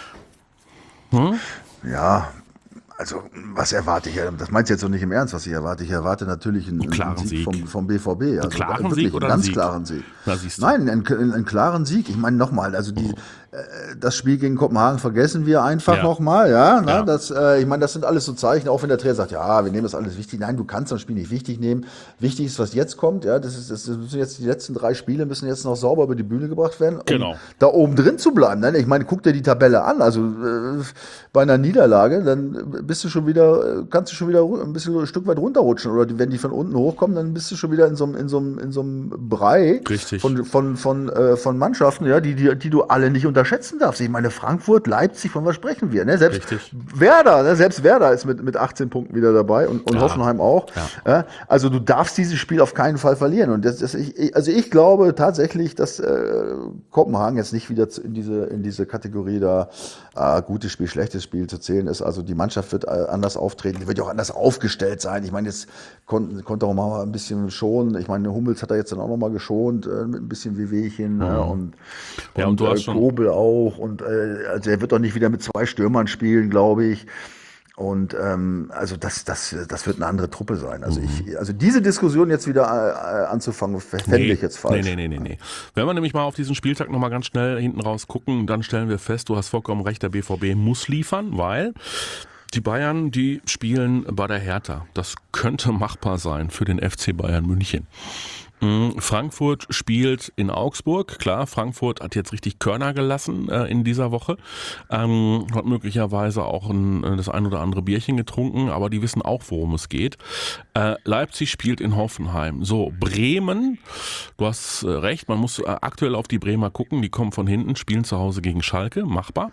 Hm?
Ja, also was erwarte ich? Das meinst du jetzt doch nicht im Ernst, was ich erwarte? Ich erwarte natürlich einen,
einen klaren
einen Sieg,
Sieg
vom, vom B V B. Also
einen klaren
wirklich
Sieg oder
einen ganz
Sieg?
klaren Sieg.
siehst du.
Nein, einen, einen, einen klaren Sieg. Ich meine nochmal, also die, äh, das Spiel gegen Kopenhagen vergessen wir einfach
Ja.
nochmal. Ja, ne?
Ja.
Das, äh, ich meine, das sind alles so Zeichen, auch wenn der Trainer sagt, ja, wir nehmen das alles wichtig. Nein, du kannst das Spiel nicht wichtig nehmen. Wichtig ist, was jetzt kommt. Ja, das ist, das müssen jetzt die letzten drei Spiele müssen jetzt noch sauber über die Bühne gebracht werden, um
Genau.
da oben drin zu bleiben. Ne? Ich meine, guck dir die Tabelle an. Also äh, bei einer Niederlage, dann bist du schon wieder, kannst du schon wieder ein bisschen ein Stück weit runterrutschen. Oder die, wenn die von unten hochkommen, dann bist du schon wieder in so einem, in so einem, in so einem Brei
Richtig.
von, von, von, äh, von Mannschaften, ja, die, die, die du alle nicht unterschätzen darfst. Ich meine, Frankfurt, Leipzig, von was sprechen wir? Ne? Selbst
Richtig.
Werder, ne? selbst Werder ist mit, mit achtzehn Punkten wieder dabei und, und
Ja.
Hoffenheim auch.
Ja.
Ja? Also du darfst dieses Spiel auf keinen Fall verlieren. Und das, das, ich, also ich glaube tatsächlich, dass äh, Kopenhagen jetzt nicht wieder in diese, in diese Kategorie da äh, gutes Spiel, schlechtes Spiel zu zählen ist. Also die Mannschaft wird äh, anders auftreten, die wird ja auch anders aufgestellt sein. Ich meine, jetzt konnte konnte auch mal ein bisschen schonen. Ich meine, Hummels hat er jetzt dann auch noch mal geschont äh, mit ein bisschen Wehwehchen, mhm. ne? und,
ja, und,
und
du hast
äh,
schon
Kobel auch. Und äh, also er wird doch nicht wieder mit zwei Stürmern spielen, glaube ich. Und ähm, also das, das, das wird eine andere Truppe sein. Also ich, also diese Diskussion jetzt wieder äh, anzufangen, fände
nee,
ich jetzt falsch.
Nee, nee, nee, nee, nee. Wenn wir nämlich mal auf diesen Spieltag nochmal ganz schnell hinten raus gucken, dann stellen wir fest, du hast vollkommen recht, der B V B muss liefern, weil die Bayern, die spielen bei der Hertha. Das könnte machbar sein für den F C Bayern München. Frankfurt spielt in Augsburg. Klar, Frankfurt hat jetzt richtig Körner gelassen äh, in dieser Woche. Ähm, hat möglicherweise auch ein, das ein oder andere Bierchen getrunken, aber die wissen auch, worum es geht. Äh, Leipzig spielt in Hoffenheim. So, Bremen, du hast äh, recht, man muss äh, aktuell auf die Bremer gucken. Die kommen von hinten, spielen zu Hause gegen Schalke. Machbar.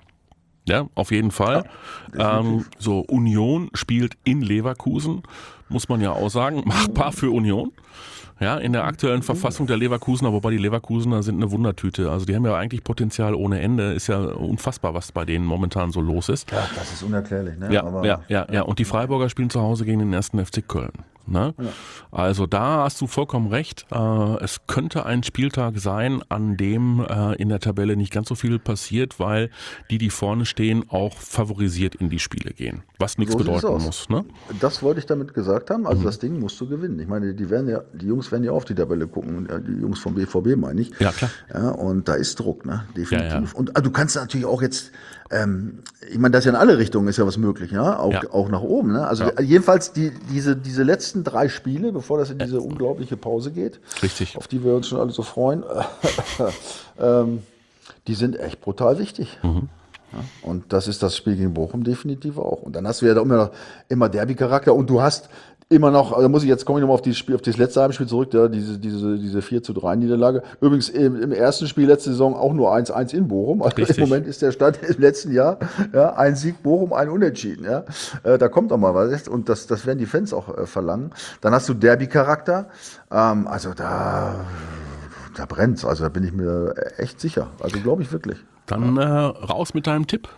Ja, auf jeden Fall. Ja, ähm, so, Union spielt in Leverkusen. Muss man ja auch sagen. Machbar für Union. Ja, in der aktuellen Verfassung der Leverkusener, wobei die Leverkusener sind eine Wundertüte. Also die haben ja eigentlich Potenzial ohne Ende. Ist ja unfassbar, was bei denen momentan so los ist.
Ja, das ist unerklärlich. Ne?
Ja,
Aber,
ja, ja, ja. Und die Freiburger spielen zu Hause gegen den ersten F C Köln. Ne? Ja. Also da hast du vollkommen recht. Äh, es könnte ein Spieltag sein, an dem äh, in der Tabelle nicht ganz so viel passiert, weil die, die vorne stehen, auch favorisiert in die Spiele gehen. Was nichts so bedeuten muss. Ne?
Das wollte ich damit gesagt haben. Also mhm. das Ding musst du gewinnen. Ich meine, die werden ja, die Jungs werden ja auf die Tabelle gucken. Die Jungs vom B V B meine ich.
Ja, klar.
Ja, und da ist Druck, ne? Definitiv.
Ja, ja.
Und also, du kannst natürlich auch jetzt, ähm, ich meine, das ist ja in alle Richtungen ist ja was möglich, ja, auch, ja. auch nach oben, ne? Also ja. jedenfalls die, diese, diese letzten drei Spiele, bevor das in diese ja. unglaubliche Pause geht,
richtig,
auf die wir uns schon alle so freuen, ähm, die sind echt brutal wichtig. Mhm. Ja, und das ist das Spiel gegen Bochum definitiv auch. Und dann hast du ja da immer, immer Derby-Charakter und du hast immer noch, da muss ich jetzt komme ich nochmal auf dieses Spiel, auf das letzte Heimspiel zurück, ja, diese, diese, diese vier zu drei Niederlage. Übrigens im, im ersten Spiel letzte Saison auch nur eins eins in Bochum. Also im Moment ist der Stand im letzten Jahr, ja, ein Sieg Bochum, ein Unentschieden, ja. Äh, da kommt doch mal was. Und das, das werden die Fans auch äh, verlangen. Dann hast du Derby-Charakter. Ähm, also da, da brennt's. Also da bin ich mir echt sicher. Also glaube ich wirklich.
Dann äh, raus mit deinem Tipp.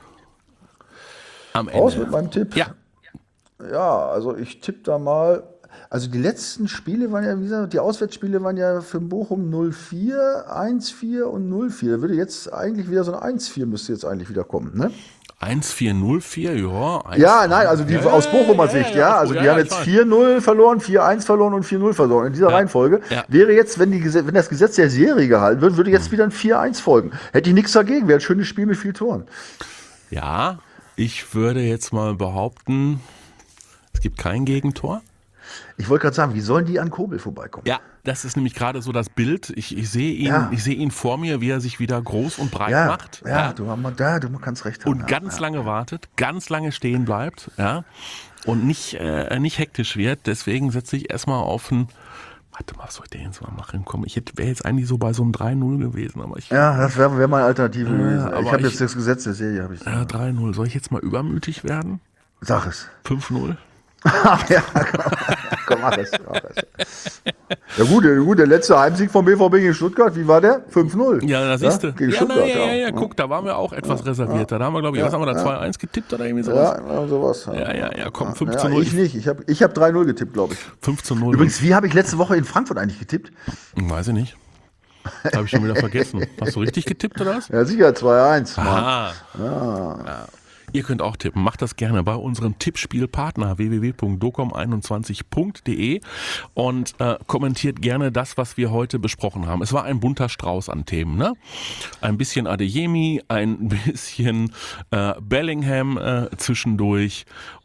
Am Ende. Raus mit meinem Tipp?
Ja.
Ja, also ich tippe da mal, also die letzten Spiele waren ja, wie gesagt, die Auswärtsspiele waren ja für Bochum null vier, eins vier und null vier. Da würde jetzt eigentlich wieder so ein eins vier müsste jetzt eigentlich wieder kommen, ne?
eins vier null vier, ja.
Ja, nein, also die ja, aus Bochumer ja, Sicht, ja. ja. Also die ja, haben jetzt vier null verloren, vier eins verloren und vier null verloren. In dieser ja, Reihenfolge ja. wäre jetzt, wenn, die, wenn das Gesetz der Serie gehalten wird, würde jetzt wieder ein vier eins folgen. Hätte ich nichts dagegen, wäre ein schönes Spiel mit viel Toren.
Ja, ich würde jetzt mal behaupten, es gibt kein Gegentor.
Ich wollte gerade sagen, wie sollen die an Kobel vorbeikommen?
Ja, das ist nämlich gerade so das Bild. Ich, ich sehe ihn, ja. ich sehe ihn vor mir, wie er sich wieder groß und breit
ja,
macht.
Ja, ja. Du, da, du kannst recht haben.
Und ja, ganz ja. lange wartet, ganz lange stehen bleibt, ja, und nicht, äh, nicht hektisch wird. Deswegen setze ich erstmal auf ein. Warte mal, was soll ich denn jetzt mal machen? Komm, ich wäre jetzt eigentlich so bei so einem drei null gewesen. Aber ich,
ja, das wäre wär meine Alternative äh, gewesen. Ich habe jetzt das Gesetz der Serie. Hab ich
ja, drei null. Soll ich jetzt mal übermütig werden?
Sag es.
fünf null.
ja, komm, komm, mach es. Mach es. Ja gut, gut, der letzte Heimsieg vom B V B gegen Stuttgart, wie war der? fünf null.
Ja, da siehst du.
Ja, gegen
ja,
Stuttgart,
na, ja, ja, ja,
ja.
guck, da waren wir auch etwas
ja,
reservierter. Da haben wir, glaube ich,
ja,
was haben wir da,
ja.
zwei eins getippt oder irgendwie sowas?
Ja, sowas.
Ja, ja, ja, komm, fünf
ja,
zu null.
Ich nicht, ich habe ich hab drei null getippt, glaube ich.
fünf zu null.
Übrigens, wie habe ich letzte Woche in Frankfurt eigentlich getippt?
Weiß ich nicht. Habe ich schon wieder vergessen. Hast du richtig getippt oder was?
Ja, sicher, zwei eins.
Aha. Ja. Ja. Ihr könnt auch tippen. Macht das gerne bei unserem Tippspielpartner w w w punkt docom einundzwanzig punkt de und äh, kommentiert gerne das, was wir heute besprochen haben. Es war ein bunter Strauß an Themen, ne? Ein bisschen Adeyemi, ein bisschen äh, Bellingham äh, zwischendurch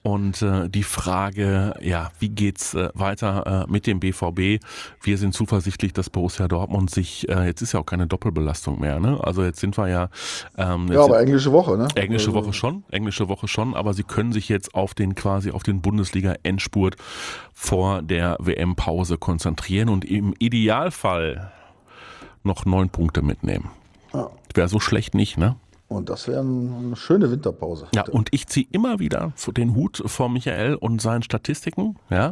Und äh, die Frage, ja, wie geht's äh, weiter äh, mit dem B V B? Wir sind zuversichtlich, dass Borussia Dortmund sich, äh, jetzt ist ja auch keine Doppelbelastung mehr, ne? Also jetzt sind wir ja... Ähm,
ja, aber englische Woche, ne?
Englische Woche schon, englische Woche schon, aber sie können sich jetzt auf den quasi auf den Bundesliga-Endspurt vor der W M-Pause konzentrieren und im Idealfall noch neun Punkte mitnehmen.
Ja.
Wäre so schlecht nicht, ne?
Und das wäre eine schöne Winterpause.
Ja, und ich ziehe immer wieder den Hut vor Michael und seinen Statistiken, ja.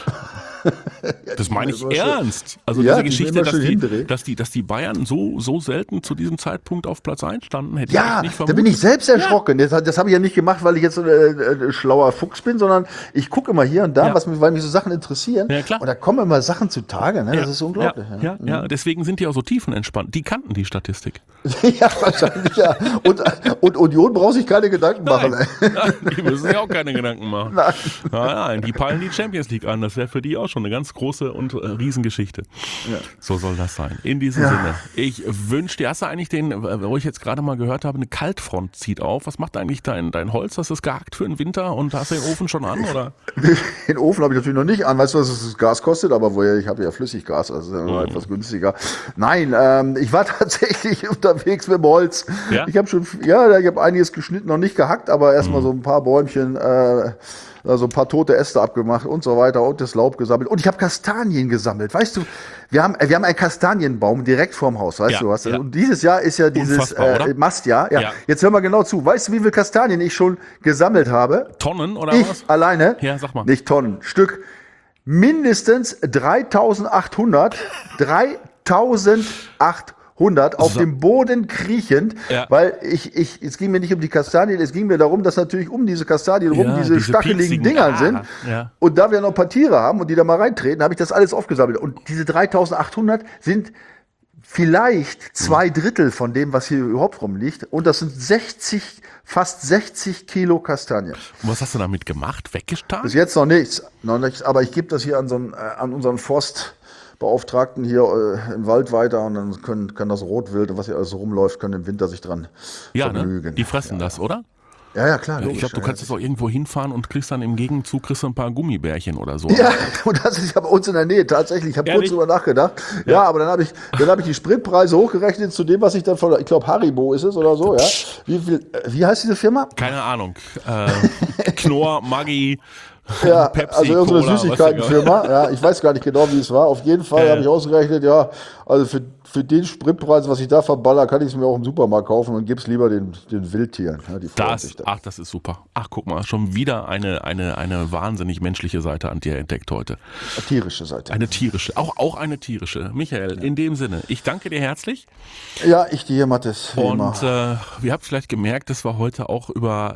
Das meine ich ernst. Also
ja,
diese Geschichte, dass die,
hindrehen.
dass, die, dass die Bayern so, so selten zu diesem Zeitpunkt auf Platz eins standen, hätte
ja,
ich nicht vermutet.
Da bin ich selbst erschrocken. Ja. Das, das habe ich ja nicht gemacht, weil ich jetzt so ein äh, schlauer Fuchs bin, sondern ich gucke immer hier und da,
ja.
was mich, weil mich so Sachen interessieren.
Ja, klar.
Und da kommen immer Sachen zutage. Ne?
Ja.
Das ist unglaublich.
Ja, ja, ja. ja, deswegen sind die auch so tiefenentspannt. Die kannten die Statistik.
Ja, wahrscheinlich, ja. Und, und Union braucht sich keine Gedanken machen.
Nein, nein, die müssen sich auch keine Gedanken machen.
Nein.
Nein, nein, die peilen die Champions League an. Das wäre für die auch schon eine ganz große und äh, Riesengeschichte. Ja. So soll das sein. In diesem ja. Sinne, ich wünsche dir, hast du eigentlich den, wo ich jetzt gerade mal gehört habe, eine Kaltfront zieht auf. Was macht eigentlich dein, dein Holz? Hast du es gehackt für den Winter und hast du den Ofen schon an? Oder?
Den Ofen habe ich natürlich noch nicht an. Weißt du, was das Gas kostet? Aber woher, ich habe ja Flüssiggas, also ist ja noch mhm. etwas günstiger. Nein, ähm, ich war tatsächlich unterwegs mit dem Holz. Ja? Ich habe schon, ja, ich habe einiges geschnitten, noch nicht gehackt, aber erstmal mhm. so ein paar Bäumchen, äh, also ein paar tote Äste abgemacht und so weiter und das Laub gesammelt. Und ich habe Kastanien gesammelt. Weißt du, wir haben, wir haben einen Kastanienbaum direkt vorm Haus, weißt ja, du was? Ja. Und dieses Jahr ist ja dieses äh, Mastjahr. Ja. ja. Jetzt hör mal genau zu. Weißt du, wie viele Kastanien ich schon gesammelt habe?
Tonnen oder
ich
was?
Alleine?
Ja, sag mal.
Nicht Tonnen, Stück. Mindestens dreitausendachthundert. dreitausendachthundert. auf so. dem Boden kriechend, ja. weil ich, ich, es ging mir nicht um die Kastanien, es ging mir darum, dass natürlich um diese Kastanien rum
ja,
diese, diese stacheligen Dinger ah, sind. Ja. Und da wir noch ein paar Tiere haben und die da mal reintreten, habe ich das alles aufgesammelt. Und diese dreitausendachthundert sind vielleicht zwei Drittel von dem, was hier überhaupt rumliegt. Und das sind sechzig, fast sechzig Kilo Kastanien.
Und was hast du damit gemacht? Weggetan?
Bis jetzt noch nichts, noch nichts, aber ich gebe das hier an so einen, an unseren Forst Beauftragten hier äh, im Wald weiter und dann können, kann das Rotwild, was hier alles rumläuft, können im Winter sich dran
ja,
vergnügen.
Ne? Die fressen
ja.
das, oder?
Ja, ja, klar.
Ja, ich glaube, du kannst jetzt ja. auch irgendwo hinfahren und kriegst dann im Gegenzug kriegst du ein paar Gummibärchen oder so.
Ja, und das ist ja bei uns in der Nähe tatsächlich. Ich habe kurz drüber nachgedacht. Ja, ja aber dann habe ich, dann habe ich die Spritpreise hochgerechnet zu dem, was ich dann von, ich glaube Haribo ist es oder so, ja. Wie viel, wie heißt diese Firma?
Keine Ahnung. Äh, Knorr, Maggi.
Ja,
Pepsi,
also irgendeine
Cola,
Süßigkeitenfirma. Ja, ich weiß gar nicht genau, wie es war. Auf jeden Fall äh. habe ich ausgerechnet, ja, also für, für den Spritpreis, was ich da verballer, kann ich es mir auch im Supermarkt kaufen und gebe es lieber den, den Wildtieren. Ja, die
das, ach, das ist super. Ach, guck mal, schon wieder eine, eine, eine wahnsinnig menschliche Seite an dir entdeckt heute.
Eine tierische Seite.
Eine tierische, auch, auch eine tierische. Michael, ja. in dem Sinne, ich danke dir herzlich.
Ja, ich dir, Mathis.
Und äh, ihr habt vielleicht gemerkt, dass wir heute auch über,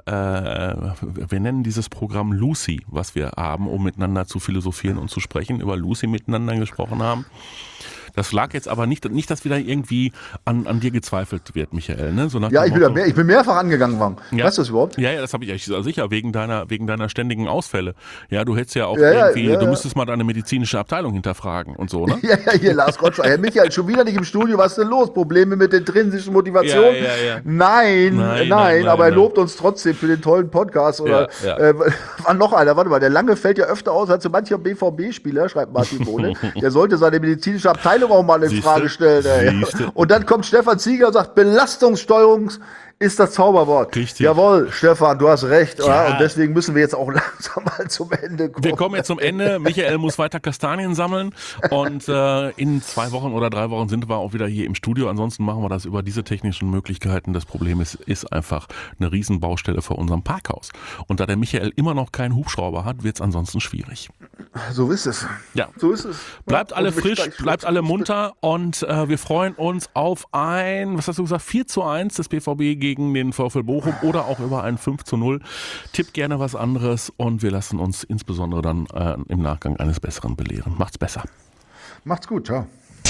äh, wir nennen dieses Programm Lucy, was wir haben, um miteinander zu philosophieren und zu sprechen, über Lucy miteinander gesprochen haben. Das lag jetzt aber nicht, nicht dass wieder irgendwie an, an dir gezweifelt wird, Michael. Ne? So nach
ja, ich bin,
Motto,
mehr, ich bin mehrfach angegangen worden.
Ja.
Weißt du das überhaupt?
Ja, ja, das habe ich ja sicher, wegen deiner, wegen deiner ständigen Ausfälle. Ja, du hättest ja auch
ja,
irgendwie,
ja, ja.
du müsstest mal deine medizinische Abteilung hinterfragen und so, ne?
Ja, ja, hier, Lars Gottschalk. Herr Michael, schon wieder nicht im Studio, was ist denn los? Probleme mit der intrinsischen Motivation?
Ja, ja, ja.
Nein, nein,
nein,
nein, aber
nein.
er lobt uns trotzdem für den tollen Podcast. Oder
ja, ja.
Äh, war noch einer, warte mal, der Lange fällt ja öfter aus als so mancher B V B-Spieler, schreibt Martin Bohle. Der sollte seine medizinische Abteilung auch mal in
Siehste?
Frage stellen. Ey. Und dann kommt Stefan Zieger und sagt, Belastungssteuerung ist das Zauberwort.
Richtig.
Jawohl, Stefan, du hast recht.
Ja.
Und deswegen müssen wir jetzt auch langsam mal zum Ende kommen.
Wir kommen jetzt zum Ende. Michael muss weiter Kastanien sammeln. Und äh, in zwei Wochen oder drei Wochen sind wir auch wieder hier im Studio. Ansonsten machen wir das über diese technischen Möglichkeiten. Das Problem ist, ist einfach eine Riesenbaustelle vor unserem Parkhaus. Und da der Michael immer noch keinen Hubschrauber hat, wird es ansonsten schwierig.
So ist es.
Ja.
So ist es.
Bleibt
ja,
alle frisch, bleibt alle munter und äh, wir freuen uns auf ein, was hast du gesagt, vier zu eins des B V B gegen den VfL Bochum oder auch über ein fünf zu null. Tippt gerne was anderes und wir lassen uns insbesondere dann äh, im Nachgang eines Besseren belehren. Macht's besser.
Macht's gut, ciao.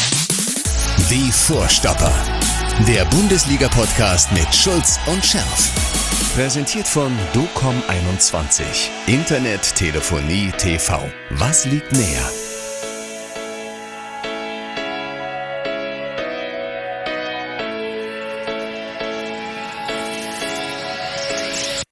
Die Vorstopper. Der Bundesliga-Podcast mit Schulz und Scherf. Präsentiert von docom einundzwanzig. Internet, Telefonie, T V. Was liegt näher?